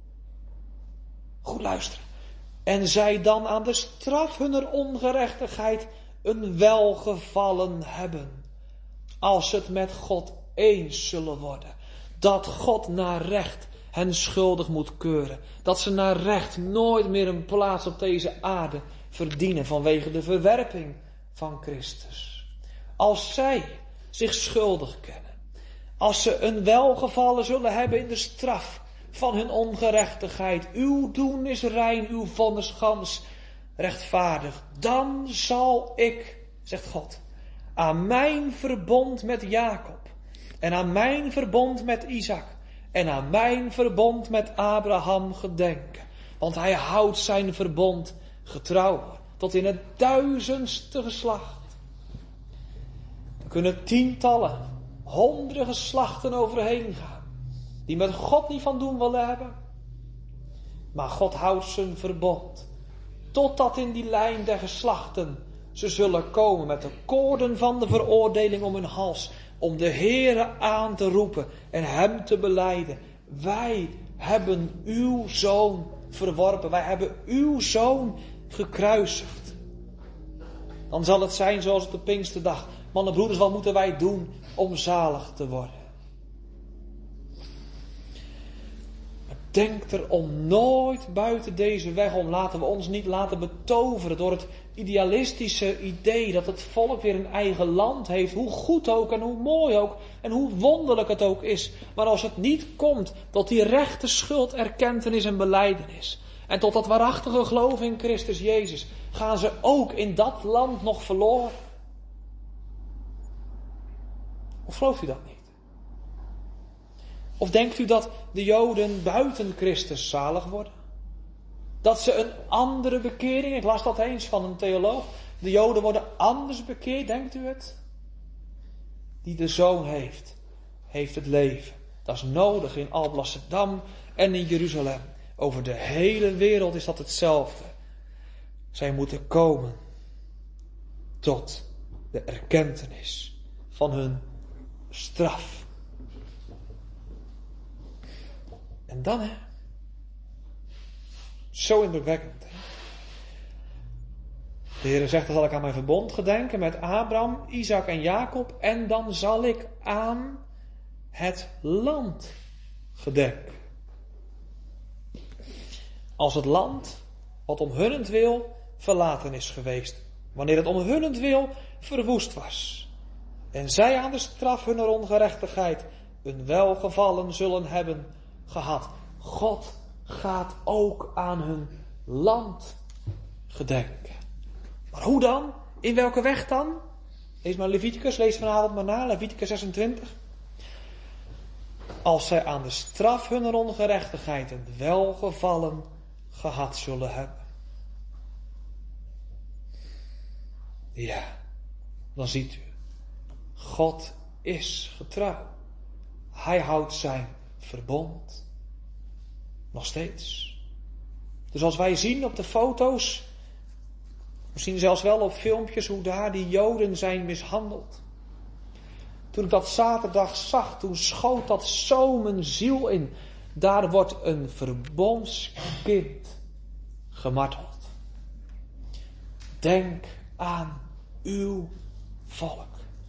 Goed luisteren. En zij dan aan de straf hunner ongerechtigheid een welgevallen hebben. Als het met God eens zullen worden. Dat God naar recht hen schuldig moet keuren. Dat ze naar recht nooit meer een plaats op deze aarde verdienen vanwege de verwerping van Christus. Als zij zich schuldig kennen. Als ze een welgevallen zullen hebben in de straf van hun ongerechtigheid. Uw doen is rein, uw vonnis gans rechtvaardig. Dan zal ik, zegt God, aan mijn verbond met Jacob en aan mijn verbond met Isaac en aan mijn verbond met Abraham gedenken. Want hij houdt zijn verbond getrouw tot in het 1000ste geslacht. Er kunnen tientallen honderden geslachten overheen gaan. Die met God niet van doen willen hebben. Maar God houdt zijn verbond. Totdat in die lijn der geslachten ze zullen komen met de koorden van de veroordeling om hun hals. Om de Heere aan te roepen en hem te belijden. Wij hebben uw zoon verworpen. Wij hebben uw zoon gekruisigd. Dan zal het zijn zoals op de Pinksterdag. Mannen, broeders, wat moeten wij doen om zalig te worden? Denk er om nooit buiten deze weg om. Laten we ons niet laten betoveren door het idealistische idee dat het volk weer een eigen land heeft. Hoe goed ook en hoe mooi ook en hoe wonderlijk het ook is. Maar als het niet komt tot die rechte schulderkentenis en belijdenis. En tot dat waarachtige geloof in Christus Jezus. Gaan ze ook in dat land nog verloren. Of gelooft u dat niet? Of denkt u dat de Joden buiten Christus zalig worden? Dat ze een andere bekering, ik las dat eens van een theoloog. De Joden worden anders bekeerd, denkt u het? Die de Zoon heeft het leven. Dat is nodig in Alblasserdam en in Jeruzalem. Over de hele wereld is dat hetzelfde. Zij moeten komen tot de erkentenis van hun straf. En dan, zo indrukwekkend. De Heer zegt, dan zal ik aan mijn verbond gedenken met Abraham, Isaac en Jacob. En dan zal ik aan het land gedenken. Als het land wat om hunnentwil verlaten is geweest. Wanneer het om hunnentwil verwoest was. En zij aan de straf hunner ongerechtigheid een welgevallen zullen hebben gehad. God gaat ook aan hun land gedenken. Maar hoe dan? In welke weg dan? Lees maar Leviticus, lees vanavond maar na, Leviticus 26. Als zij aan de straf hunner ongerechtigheid een welgevallen gehad zullen hebben. Ja, dan ziet u. God is getrouw. Hij houdt zijn verbond. Nog steeds. Dus als wij zien op de foto's, misschien zelfs wel op filmpjes, hoe daar die Joden zijn mishandeld. Toen ik dat zaterdag zag, toen schoot dat zo mijn ziel in. Daar wordt een verbondskind gemarteld. Denk aan uw volk.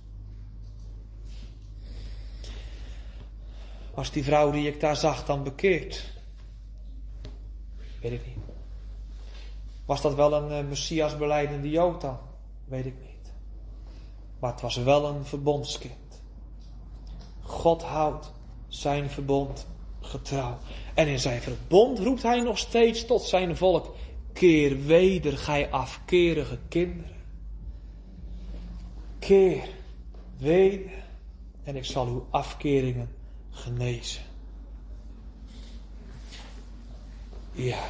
Was die vrouw die ik daar zag dan bekeerd? Weet ik niet. Was dat wel een Messias belijdende Jood dan? Weet ik niet. Maar het was wel een verbondskind. God houdt zijn verbond getrouw. En in zijn verbond roept hij nog steeds tot zijn volk. Keer weder, gij afkerige kinderen. Keer weder. En ik zal uw afkeringen genezen. Ja.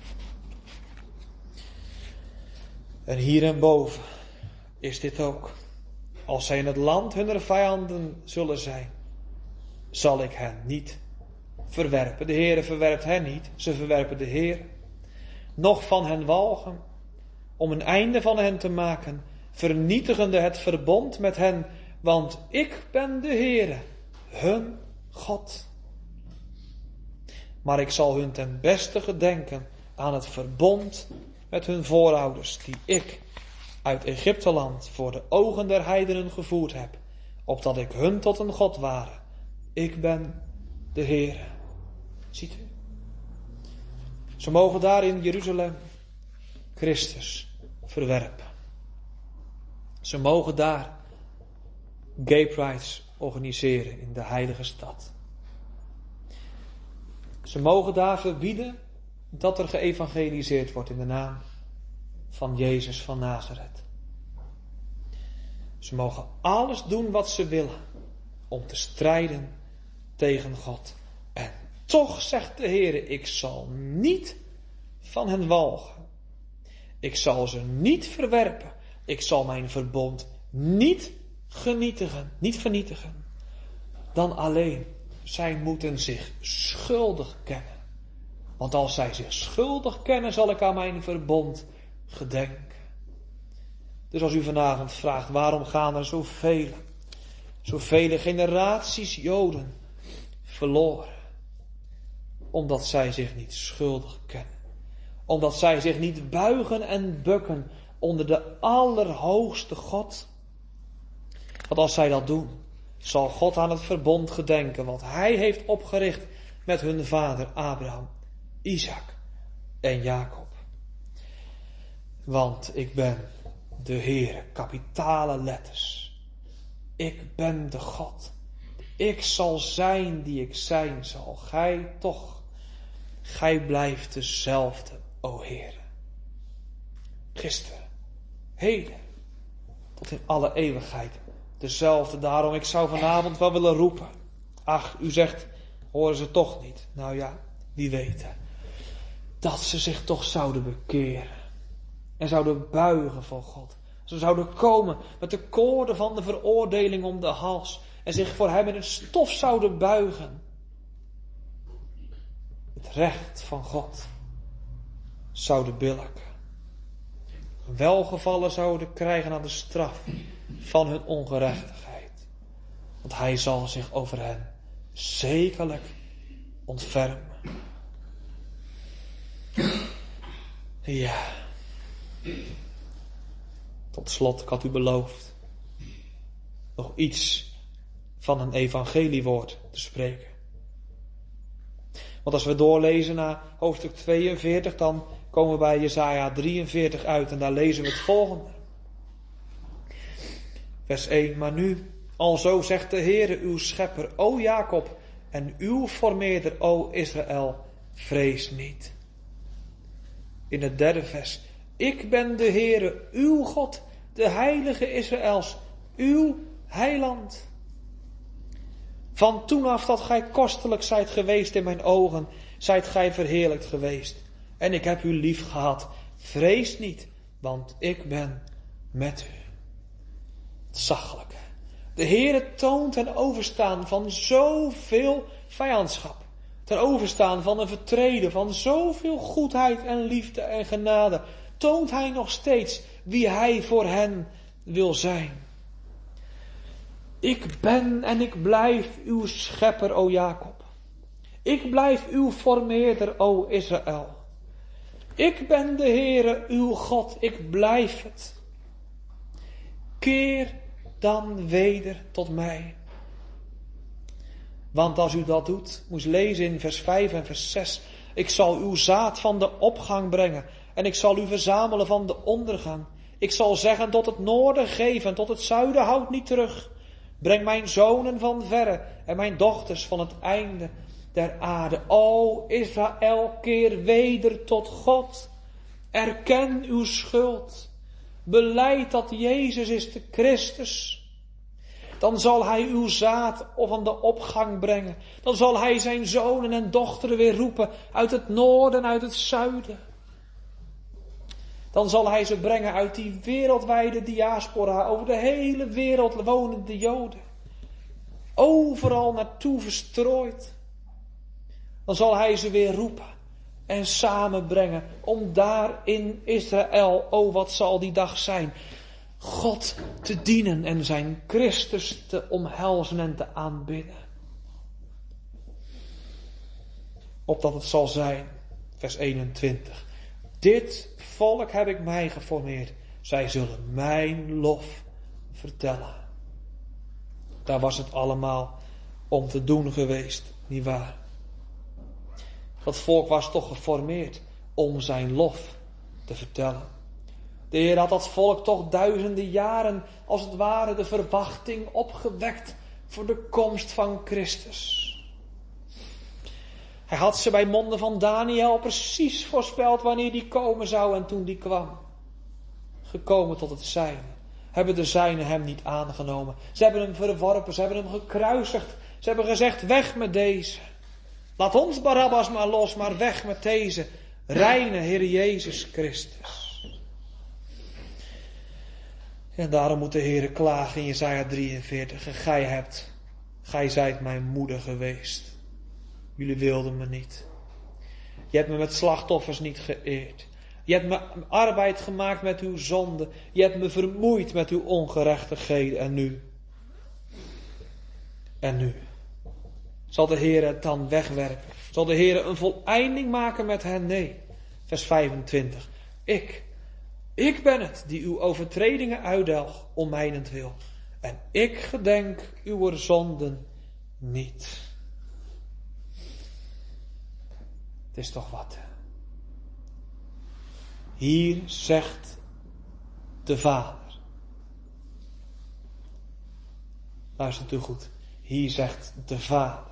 En hier en boven is dit ook. Als zij in het land hunner vijanden zullen zijn, zal ik hen niet verwerpen. De Heere verwerpt hen niet, ze verwerpen de Heer. Nog van hen walgen, om een einde van hen te maken, vernietigende het verbond met hen, want ik ben de Heere, hun God. Maar ik zal hun ten beste gedenken aan het verbond met hun voorouders, die ik uit Egypteland voor de ogen der heidenen gevoerd heb, opdat ik hun tot een God ware. Ik ben de Heere. Ziet u? Ze mogen daar in Jeruzalem Christus verwerpen. Ze mogen daar gay prides organiseren in de heilige stad. Ze mogen daar verbieden dat er geëvangeliseerd wordt in de naam van Jezus van Nazareth. Ze mogen alles doen wat ze willen om te strijden tegen God. En toch zegt de Heer, ik zal niet van hen walgen. Ik zal ze niet verwerpen. Ik zal mijn verbond niet vernietigen. dan alleen. Zij moeten zich schuldig kennen. Want als zij zich schuldig kennen, zal ik aan mijn verbond gedenken. Dus als u vanavond vraagt, waarom gaan er zoveel generaties Joden verloren? Omdat zij zich niet schuldig kennen. Omdat zij zich niet buigen en bukken onder de allerhoogste God. Want als zij dat doen, zal God aan het verbond gedenken wat Hij heeft opgericht met hun vader Abraham, Isaac en Jacob. Want ik ben de Heere, kapitale letters. Ik ben de God. Ik zal zijn die ik zijn zal. Gij blijft dezelfde, o Heere. Gisteren, heden, tot in alle eeuwigheid dezelfde. Daarom, ik zou vanavond wel willen roepen. Ach, u zegt, horen ze toch niet. Nou ja, wie weet. Dat ze zich toch zouden bekeren. En zouden buigen voor God. Ze zouden komen met de koorden van de veroordeling om de hals. En zich voor hem in het stof zouden buigen. Het recht van God zouden billijken. Welgevallen zouden krijgen aan de straf van hun ongerechtigheid. Want hij zal zich over hen zekerlijk ontfermen. Ja. Tot slot, ik had u beloofd nog iets van een evangeliewoord te spreken. Want als we doorlezen naar hoofdstuk 42, dan komen we bij Jesaja 43 uit en daar lezen we het volgende. Vers 1, maar nu, alzo zegt de Heere uw schepper, o Jacob, en uw formeerder, o Israël, vrees niet. In het derde vers, ik ben de Heere, uw God, de heilige Israëls, uw heiland. Van toen af dat gij kostelijk zijt geweest in mijn ogen, zijt gij verheerlijkt geweest. En ik heb u lief gehad. Vrees niet, want ik ben met u. Zachtelijk. De Heere toont ten overstaan van zoveel vijandschap. Ten overstaan van een vertreden, van zoveel goedheid en liefde en genade. Toont hij nog steeds wie hij voor hen wil zijn. Ik ben en ik blijf uw schepper, o Jacob. Ik blijf uw formeerder, o Israël. Ik ben de Heere, uw God, ik blijf het. Keer dan weder tot mij. Want als u dat doet, moest lezen in vers 5 en vers 6. Ik zal uw zaad van de opgang brengen en ik zal u verzamelen van de ondergang. Ik zal zeggen tot het noorden geven en tot het zuiden houd niet terug. Breng mijn zonen van verre en mijn dochters van het einde der aarde. O Israël, keer weder tot God. Erken uw schuld. Belijd dat Jezus is de Christus. Dan zal hij uw zaad van de opgang brengen. Dan zal hij zijn zonen en dochteren weer roepen uit het noorden en uit het zuiden. Dan zal hij ze brengen uit die wereldwijde diaspora, over de hele wereld wonende Joden. Overal naartoe verstrooid. Dan zal hij ze weer roepen en samenbrengen om daar in Israël, oh wat zal die dag zijn, God te dienen en zijn Christus te omhelzen en te aanbidden. Opdat het zal zijn, vers 21. Dit volk heb ik mij geformeerd. Zij zullen mijn lof vertellen. Daar was het allemaal om te doen geweest, nietwaar? Dat volk was toch geformeerd om zijn lof te vertellen. De Heer had dat volk toch duizenden jaren, als het ware, de verwachting opgewekt voor de komst van Christus. Hij had ze bij monden van Daniel precies voorspeld wanneer die komen zou en toen die kwam. Gekomen tot het zijne. Hebben de zijnen hem niet aangenomen. Ze hebben hem verworpen, ze hebben hem gekruisigd. Ze hebben gezegd, weg met deze. Laat ons Barabbas maar los, maar weg met deze reine Heer Jezus Christus. En daarom moet de Heer klagen in Jesaja 43. gij zijt mijn moeder geweest. Jullie wilden me niet. Je hebt me met slachtoffers niet geëerd. Je hebt me arbeid gemaakt met uw zonde. Je hebt me vermoeid met uw ongerechtigheden. En nu. Zal de Heer het dan wegwerpen? Zal de Heer een voleinding maken met hen? Nee. Vers 25. Ik ben het die uw overtredingen uitdelg om mijnentwil. En ik gedenk uw zonden niet. Het is toch wat. Hier zegt de Vader. Luistert u goed. Hier zegt de Vader.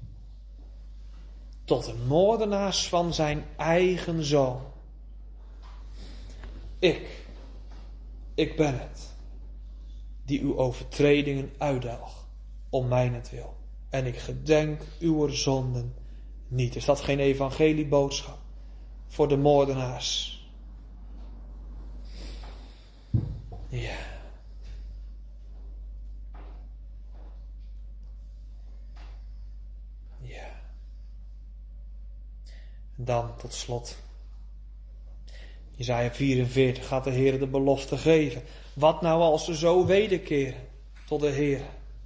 Tot de moordenaars van zijn eigen zoon. Ik ben het. Die uw overtredingen uitdelg. Om mijnentwil. En ik gedenk uw zonden niet. Is dat geen evangelieboodschap? Voor de moordenaars. Ja. Ja. En dan tot slot. Jesaja 44 gaat de Heer de belofte geven. Wat nou als ze zo wederkeren tot de Heer?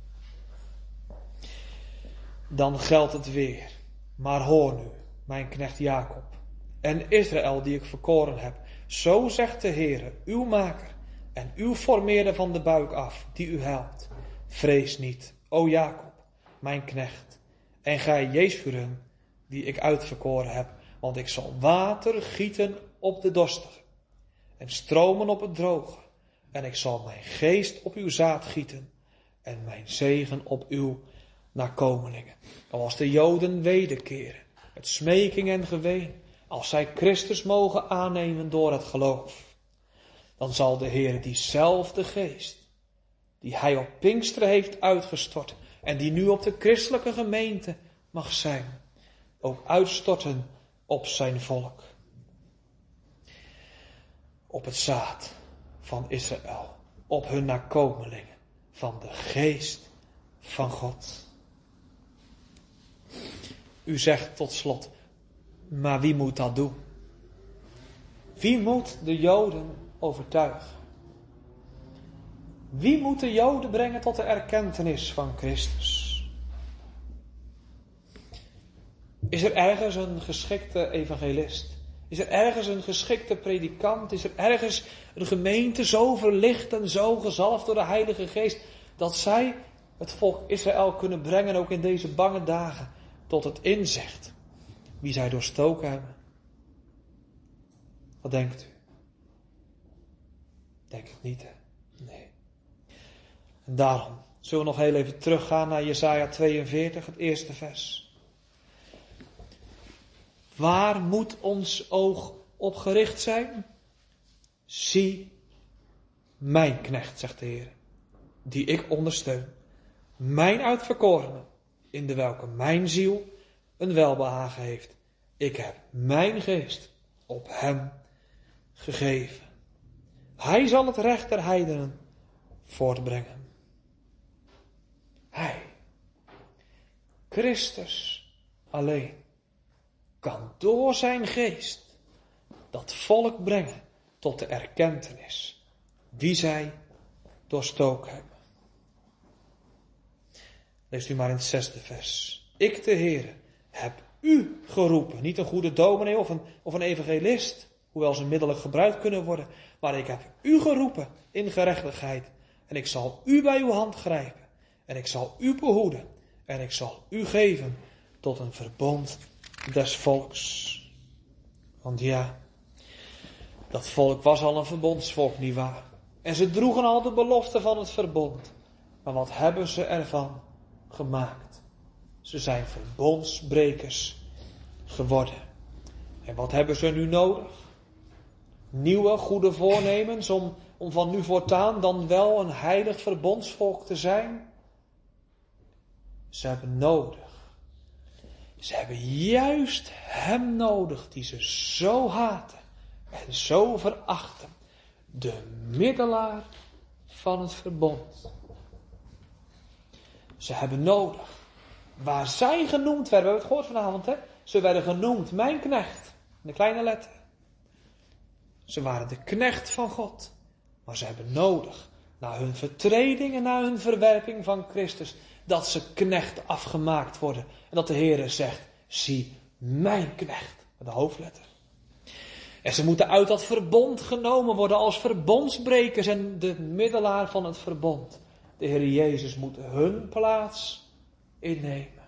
Dan geldt het weer. Maar hoor nu, mijn knecht Jacob en Israël die ik verkoren heb. Zo zegt de Heer, uw maker en uw formeerder van de buik af, die u helpt. Vrees niet, o Jacob, mijn knecht, en gij Jeshurun, die ik uitverkoren heb. Want ik zal water gieten op de dorstige en stromen op het droge. En ik zal mijn geest op uw zaad gieten en mijn zegen op uw nakomelingen. Als de Joden wederkeren, met smeking en geween, als zij Christus mogen aannemen door het geloof, dan zal de Heer diezelfde geest, die hij op Pinksteren heeft uitgestort en die nu op de christelijke gemeente mag zijn, ook uitstorten op zijn volk. Op het zaad van Israël, op hun nakomelingen, van de geest van God. U zegt tot slot, maar wie moet dat doen? Wie moet de Joden overtuigen? Wie moet de Joden brengen tot de erkentenis van Christus? Is er ergens een geschikte evangelist? Is er ergens een geschikte predikant? Is er ergens een gemeente zo verlicht en zo gezalfd door de Heilige Geest, dat zij het volk Israël kunnen brengen, ook in deze bange dagen, tot het inzicht wie zij doorstoken hebben? Wat denkt u? Denk het niet, hè? Nee. En daarom zullen we nog heel even teruggaan naar Jesaja 42, het eerste vers. Waar moet ons oog op gericht zijn? Zie mijn knecht, zegt de Heer, die ik ondersteun. Mijn uitverkorene, in de welke mijn ziel een welbehagen heeft. Ik heb mijn geest op hem gegeven. Hij zal het recht der heidenen voortbrengen. Hij, Christus alleen, kan door zijn geest dat volk brengen tot de erkentenis die zij doorstoken hebben. Leest u maar in het 6e vers. Ik, de Heere, heb u geroepen. Niet een goede dominee of een evangelist, hoewel ze middelijk gebruikt kunnen worden. Maar ik heb u geroepen in gerechtigheid. En ik zal u bij uw hand grijpen. En ik zal u behoeden. En ik zal u geven tot een verbond des volks. Want ja, dat volk was al een verbondsvolk, nietwaar? En ze droegen al de belofte van het verbond. Maar wat hebben ze ervan gemaakt? Ze zijn verbondsbrekers geworden. En wat hebben ze nu nodig? Nieuwe, goede voornemens om van nu voortaan dan wel een heilig verbondsvolk te zijn? Ze hebben nodig. Ze hebben juist hem nodig die ze zo haten en zo verachten. De middelaar van het verbond. Ze hebben nodig. Waar zij genoemd werden, we hebben het gehoord vanavond, hè? Ze werden genoemd, mijn knecht. In de kleine letter. Ze waren de knecht van God. Maar ze hebben nodig, na hun vertreding en na hun verwerping van Christus, dat ze knecht afgemaakt worden. En dat de Heere zegt, zie mijn knecht. Met de hoofdletter. En ze moeten uit dat verbond genomen worden als verbondsbrekers en de middelaar van het verbond. De Heer Jezus moet hun plaats innemen.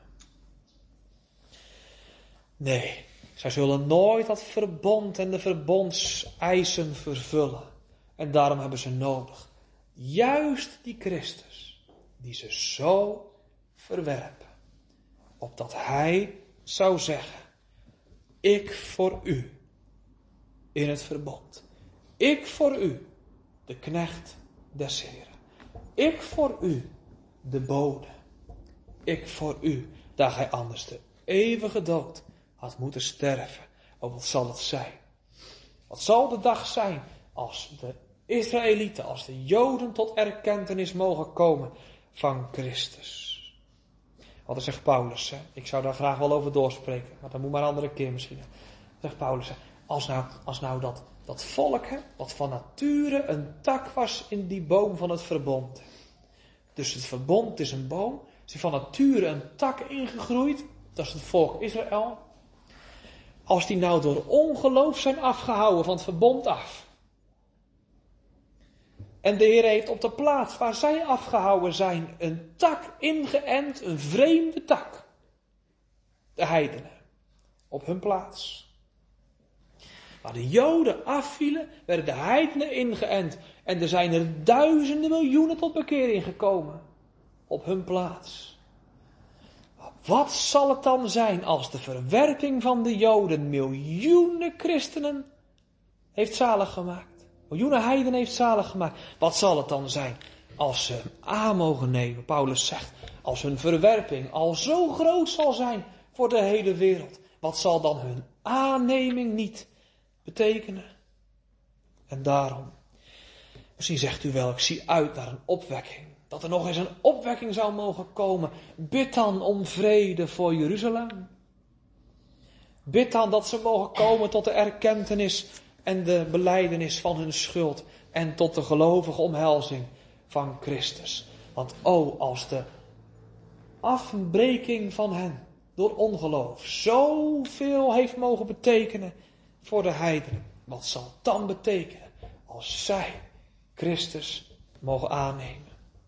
Nee, zij zullen nooit dat verbond en de verbondseisen vervullen. En daarom hebben ze nodig. Juist die Christus, die ze zo verwerpen. Opdat Hij zou zeggen, ik voor u in het verbond. Ik voor u, de knecht des Heren. Ik voor u, de bode. Ik voor u, daar gij anders de eeuwige dood had moeten sterven. Oh, wat zal het zijn? Wat zal de dag zijn als de Israëlieten, als de Joden tot erkentenis mogen komen van Christus? Wat zegt Paulus? Hè? Ik zou daar graag wel over doorspreken, maar dat moet maar een andere keer misschien. Zegt Paulus, hè? Als nou dat volk, hè, wat van nature een tak was in die boom van het verbond. Dus het verbond is een boom, is van nature een tak ingegroeid, dat is het volk Israël. Als die nou door ongeloof zijn afgehouden van het verbond af. En de Heer heeft op de plaats waar zij afgehouden zijn een tak ingeënt, een vreemde tak. De heidenen. Op hun plaats. Waar de Joden afvielen, werden de heidenen ingeënt. En er zijn er duizenden miljoenen tot bekering gekomen. Op hun plaats. Wat zal het dan zijn als de verwerping van de Joden miljoenen christenen heeft zalig gemaakt? Miljoenen heidenen heeft zalig gemaakt. Wat zal het dan zijn als ze hem aan mogen nemen? Paulus zegt, als hun verwerping al zo groot zal zijn voor de hele wereld. Wat zal dan hun aanneming niet betekenen? En daarom, misschien zegt u wel, ik zie uit naar een opwekking. Dat er nog eens een opwekking zou mogen komen. Bid dan om vrede voor Jeruzalem. Bid dan dat ze mogen komen tot de erkentenis en de belijdenis van hun schuld. En tot de gelovige omhelzing van Christus. Want als de afbreking van hen door ongeloof zoveel heeft mogen betekenen voor de heidenen. Wat zal het dan betekenen als zij Christus mogen aannemen?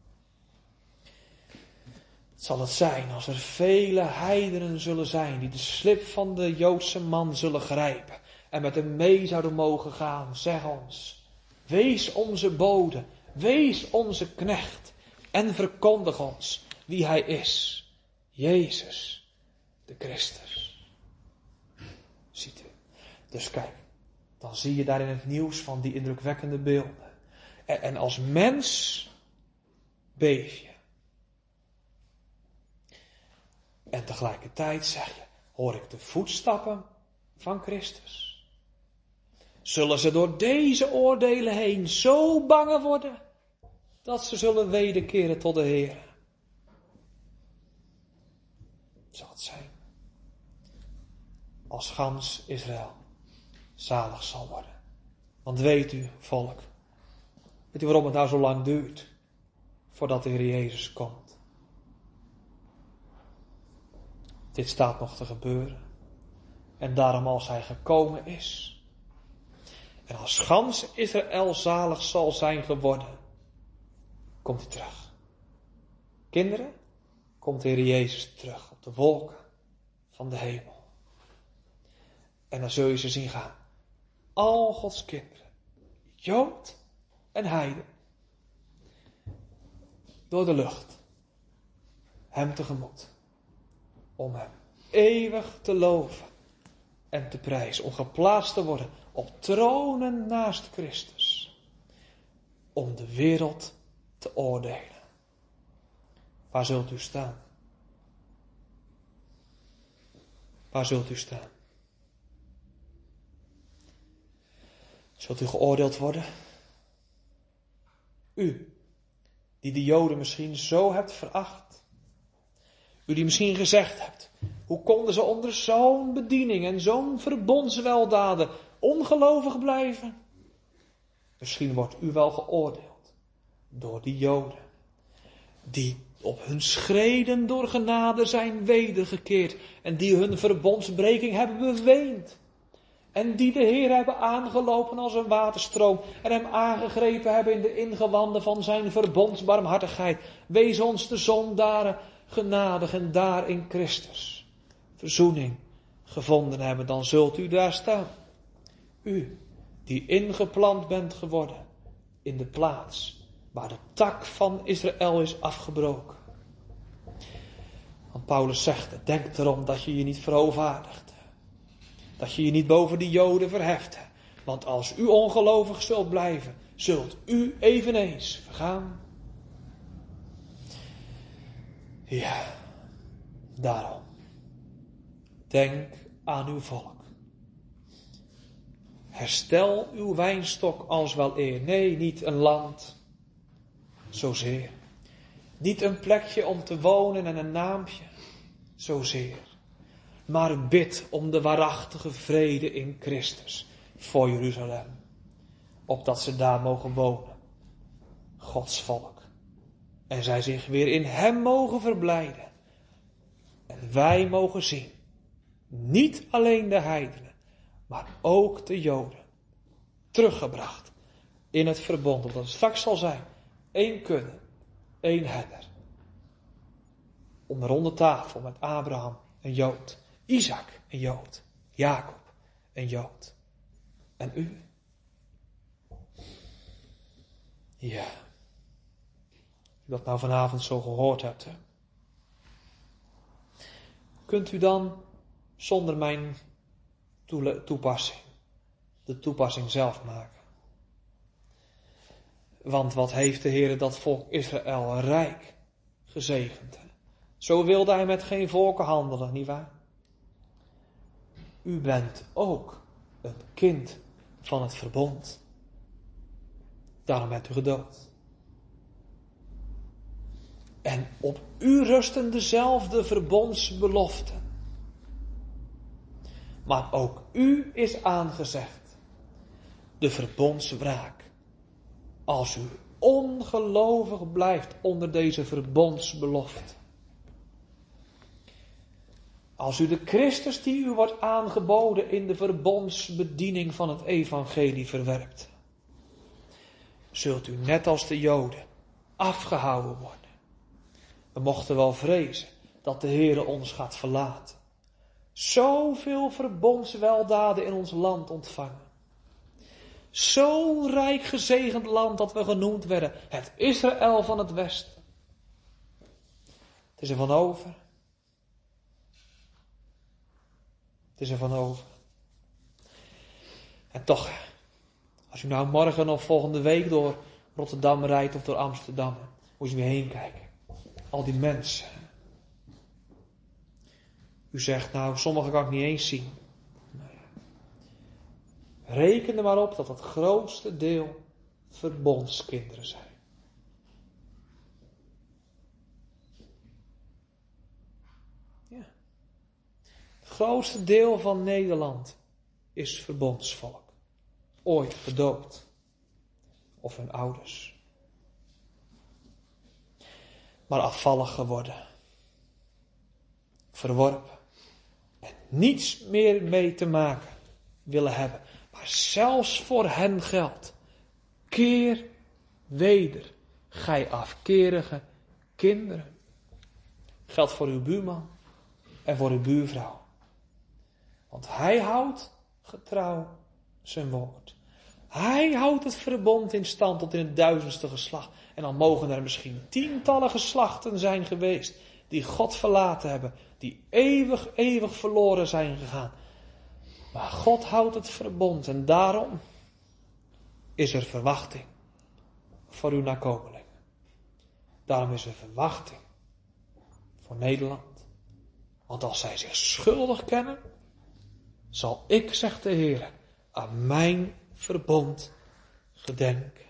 Zal het zijn als er vele heidenen zullen zijn die de slip van de Joodse man zullen grijpen en met hem mee zouden mogen gaan. Zeg ons, wees onze bode, wees onze knecht en verkondig ons wie hij is. Jezus, de Christus. Ziet u. Dus kijk, dan zie je daar in het nieuws van die indrukwekkende beelden. En als mens beef je. En tegelijkertijd zeg je, hoor ik de voetstappen van Christus? Zullen ze door deze oordelen heen zo bang worden, dat ze zullen wederkeren tot de Heer? Zal het zijn, als gans Israël zalig zal worden. Want weet u, volk, weet u waarom het nou zo lang duurt, voordat de Heer Jezus komt? Dit staat nog te gebeuren. En daarom als hij gekomen is. En als gans Israël zalig zal zijn geworden. Komt hij terug. Kinderen, komt de Heer Jezus terug op de wolken van de hemel. En dan zul je ze zien gaan. Al Gods kinderen. Jood en heiden. Door de lucht. Hem tegemoet. Om hem eeuwig te loven en te prijzen. Om geplaatst te worden op tronen naast Christus. Om de wereld te oordelen. Waar zult u staan? Waar zult u staan? Zult u geoordeeld worden? U, die de Joden misschien zo hebt veracht. U die misschien gezegd hebt, hoe konden ze onder zo'n bediening en zo'n verbondsweldaden ongelovig blijven? Misschien wordt u wel geoordeeld door die Joden, die op hun schreden door genade zijn wedergekeerd en die hun verbondsbreking hebben beweend. En die de Heer hebben aangelopen als een waterstroom en hem aangegrepen hebben in de ingewanden van zijn verbondsbarmhartigheid. Wees ons de zondaren genadig en daar in Christus verzoening gevonden hebben, dan zult u daar staan. U die ingeplant bent geworden in de plaats waar de tak van Israël is afgebroken. Want Paulus zegt, denk erom dat je je niet verhoogvaardigt. Dat je je niet boven de Joden verheft. Want als u ongelovig zult blijven, zult u eveneens vergaan. Ja, daarom. Denk aan uw volk. Herstel uw wijnstok als wel eer. Nee, niet een land. Zozeer. Niet een plekje om te wonen en een naampje. Zozeer. Maar bid om de waarachtige vrede in Christus voor Jeruzalem. Opdat ze daar mogen wonen. Gods volk. En zij zich weer in hem mogen verblijden. En wij mogen zien. Niet alleen de heidenen, maar ook de Joden. Teruggebracht in het verbond. Omdat het straks zal zijn. 1 kudde, 1 herder. Om een ronde tafel met Abraham, een Jood. Isaac, een Jood. Jacob, een Jood. En u? Ja. Als u dat nou vanavond zo gehoord hebt. Hè? Kunt u dan zonder mijn toepassing de toepassing zelf maken? Want wat heeft de Heer dat volk Israël rijk gezegend. Hè? Zo wilde hij met geen volken handelen, nietwaar? U bent ook een kind van het verbond. Daarom bent u gedood. En op u rusten dezelfde verbondsbeloften. Maar ook u is aangezegd de verbondswraak. Als u ongelovig blijft onder deze verbondsbelofte. Als u de Christus die u wordt aangeboden in de verbondsbediening van het evangelie verwerpt. Zult u net als de Joden afgehouden worden. We mochten wel vrezen dat de Heere ons gaat verlaten. Zoveel verbondsweldaden in ons land ontvangen. Zo'n rijk gezegend land dat we genoemd werden. Het Israël van het Westen. Het is er van over. Het is er van over. En toch, als u nou morgen of volgende week door Rotterdam rijdt of door Amsterdam, moet je weer heen kijken. Al die mensen. U zegt, nou, sommige kan ik niet eens zien. Reken er maar op dat het grootste deel verbondskinderen zijn. Ja. Het grootste deel van Nederland is verbondsvolk. Ooit gedood. Of hun ouders. Maar afvallig geworden. Verworpen. En niets meer mee te maken willen hebben. Maar zelfs voor hen geldt. Keer weder, gij afkerige kinderen. Geldt voor uw buurman en voor uw buurvrouw. Want hij houdt getrouw zijn woord. Hij houdt het verbond in stand tot in het 1000ste geslacht. En dan mogen er misschien tientallen geslachten zijn geweest die God verlaten hebben. Die eeuwig verloren zijn gegaan. Maar God houdt het verbond en daarom is er verwachting voor uw nakomelingen. Daarom is er verwachting voor Nederland. Want als zij zich schuldig kennen, zal ik, zegt de Heer, aan mijn verbond gedenken.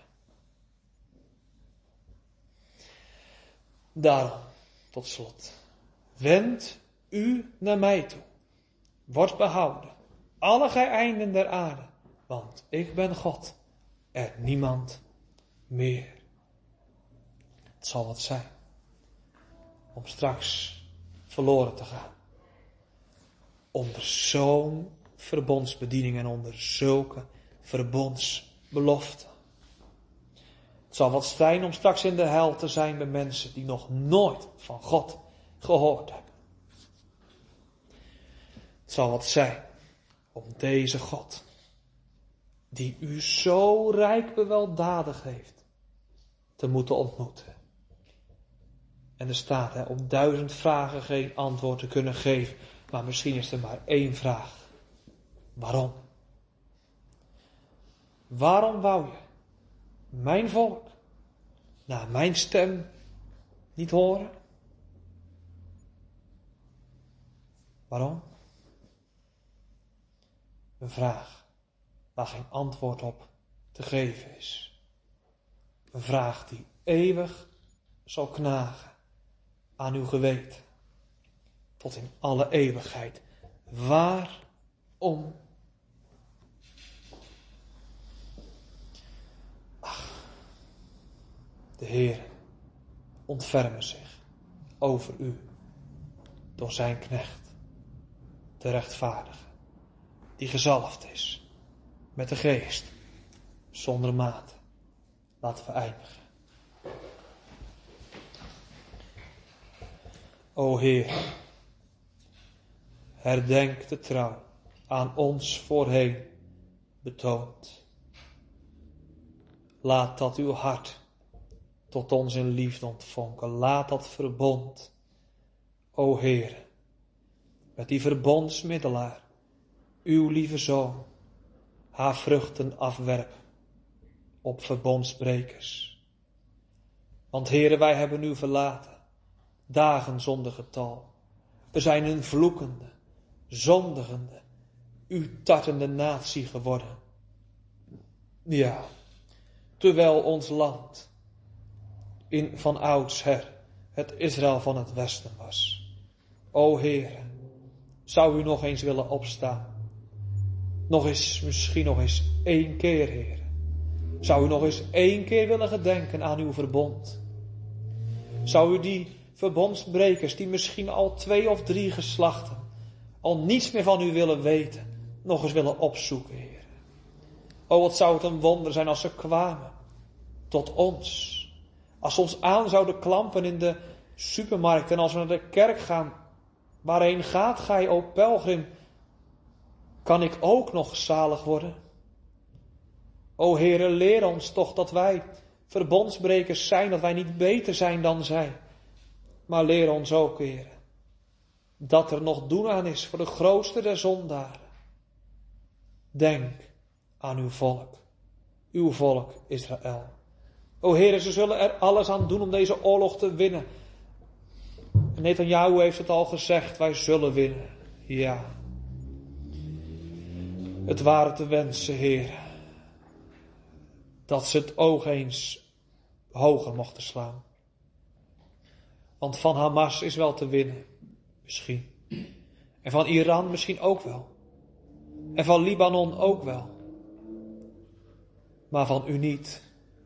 Daarom, tot slot, Wend u naar mij toe. Word behouden, alle gij einden der aarde, want ik ben God, er niemand meer. Het zal wat zijn om straks verloren te gaan. Onder zo'n verbondsbediening en onder zulke verbondsbeloften. Het zal wat zijn om straks in de hel te zijn bij mensen die nog nooit van God gehoord hebben. Het zal wat zijn om deze God, die u zo rijk beweldadig heeft, te moeten ontmoeten. En er staat op 1000 vragen geen antwoord te kunnen geven, maar misschien is er maar 1 vraag. Waarom? Waarom wou je mijn volk naar mijn stem niet horen? Waarom? Een vraag waar geen antwoord op te geven is. Een vraag die eeuwig zal knagen aan uw geweten. Tot in alle eeuwigheid. Waarom? Ach, de Heer ontferme zich over u door zijn knecht, de rechtvaardige, die gezalfd is met de geest zonder mate. Laten we eindigen. O Heer, herdenk de trouw aan ons voorheen betoond. Laat dat uw hart tot ons in liefde ontvonken. Laat dat verbond, o Heer, met die verbondsmiddelaar, uw lieve Zoon, haar vruchten afwerpen op verbondsbrekers. Want Heere, wij hebben u verlaten, dagen zonder getal. We zijn een vloekende, zondigende, u tartende natie geworden. Ja, terwijl ons land van oudsher het Israël van het Westen was. O Heere, zou u nog eens willen opstaan? Misschien nog eens 1 keer, Heere. Zou u nog eens 1 keer willen gedenken aan uw verbond? Zou u die verbondsbrekers, die misschien al 2 of 3 geslachten, al niets meer van u willen weten, nog eens willen opzoeken, Heer? O, wat zou het een wonder zijn als ze kwamen tot ons. Als ze ons aan zouden klampen in de supermarkt en als we naar de kerk gaan. Waarheen gaat gij, o pelgrim? Kan ik ook nog zalig worden? O Heere, leer ons toch dat wij verbondsbrekers zijn, dat wij niet beter zijn dan zij. Maar leer ons ook, Heere, dat er nog doen aan is voor de grootste der zondaren. Denk aan uw volk Israël. O Heere, ze zullen er alles aan doen om deze oorlog te winnen. En Netanyahu heeft het al gezegd, wij zullen winnen. Ja. Het ware te wensen, Heer, dat ze het oog eens hoger mochten slaan. Want van Hamas is wel te winnen, misschien. En van Iran misschien ook wel. En van Libanon ook wel. Maar van u niet.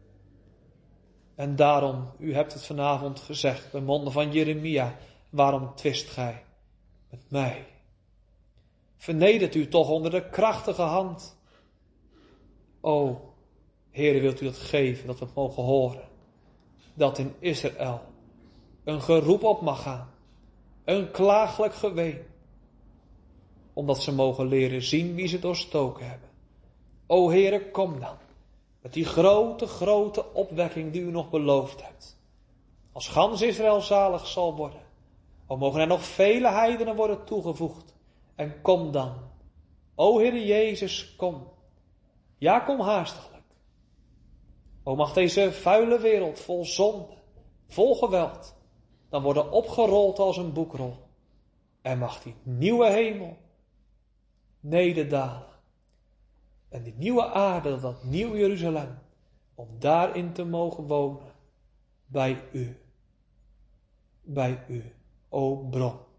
En daarom, u hebt het vanavond gezegd, bij monden van Jeremia, waarom twist gij met mij? Vernedert u toch onder de krachtige hand. O, Heere, wilt u dat geven, dat we het mogen horen. Dat in Israël een geroep op mag gaan. Een klaaglijk geween. Omdat ze mogen leren zien wie ze doorstoken hebben. O Heere, kom dan. Met die grote opwekking die u nog beloofd hebt. Als gans Israël zalig zal worden. O mogen er nog vele heidenen worden toegevoegd. En kom dan. O Heere Jezus, kom. Ja, kom haastiglijk. O mag deze vuile wereld vol zonde, vol geweld, dan worden opgerold als een boekrol. En mag die nieuwe hemel nederdalen. En die nieuwe aarde, dat nieuw Jeruzalem, om daarin te mogen wonen. Bij u. Bij u, o bron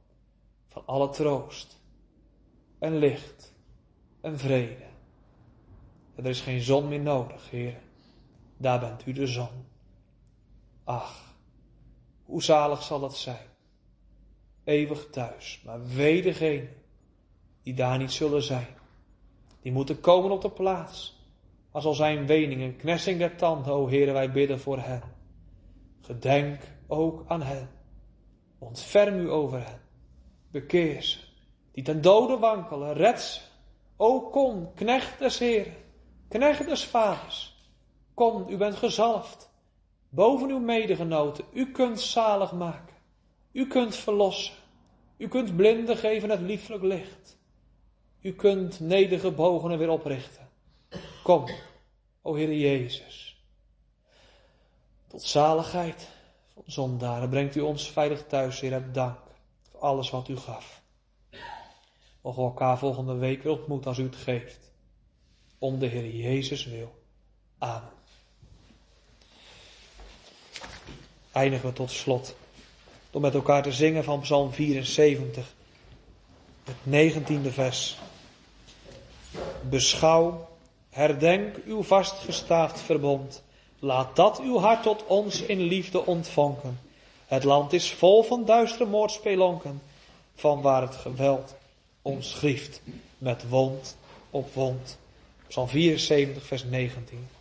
van alle troost en licht en vrede. En er is geen zon meer nodig, Heer. Daar bent u de zon. Ach, hoe zalig zal dat zijn. Eeuwig thuis, maar wee degenen die daar niet zullen zijn. Die moeten komen op de plaats. Als al zijn wening en knessing der tanden, o Heere, wij bidden voor hen. Gedenk ook aan hen. Ontferm u over hen. Bekeer ze, die ten dode wankelen, red ze. O kom, knecht des Heeren, knecht des Vaders. Kom, u bent gezalfd, boven uw medegenoten. U kunt zalig maken. U kunt verlossen. U kunt blinden geven het lieflijk licht. U kunt nedergebogenen weer oprichten. Kom, o Heere Jezus. Tot zaligheid van zondaren brengt u ons veilig thuis, Heer. Heb dank voor alles wat u gaf. Mogen we elkaar volgende week weer ontmoeten als u het geeft. Om de Heer Jezus wil. Amen. Eindigen we tot slot door met elkaar te zingen van Psalm 74, het 19e vers. Beschouw, herdenk uw vastgestaafd verbond. Laat dat uw hart tot ons in liefde ontvonken. Het land is vol van duistere moordspelonken, van waar het geweld ons grieft met wond op wond. Psalm 74, vers 19.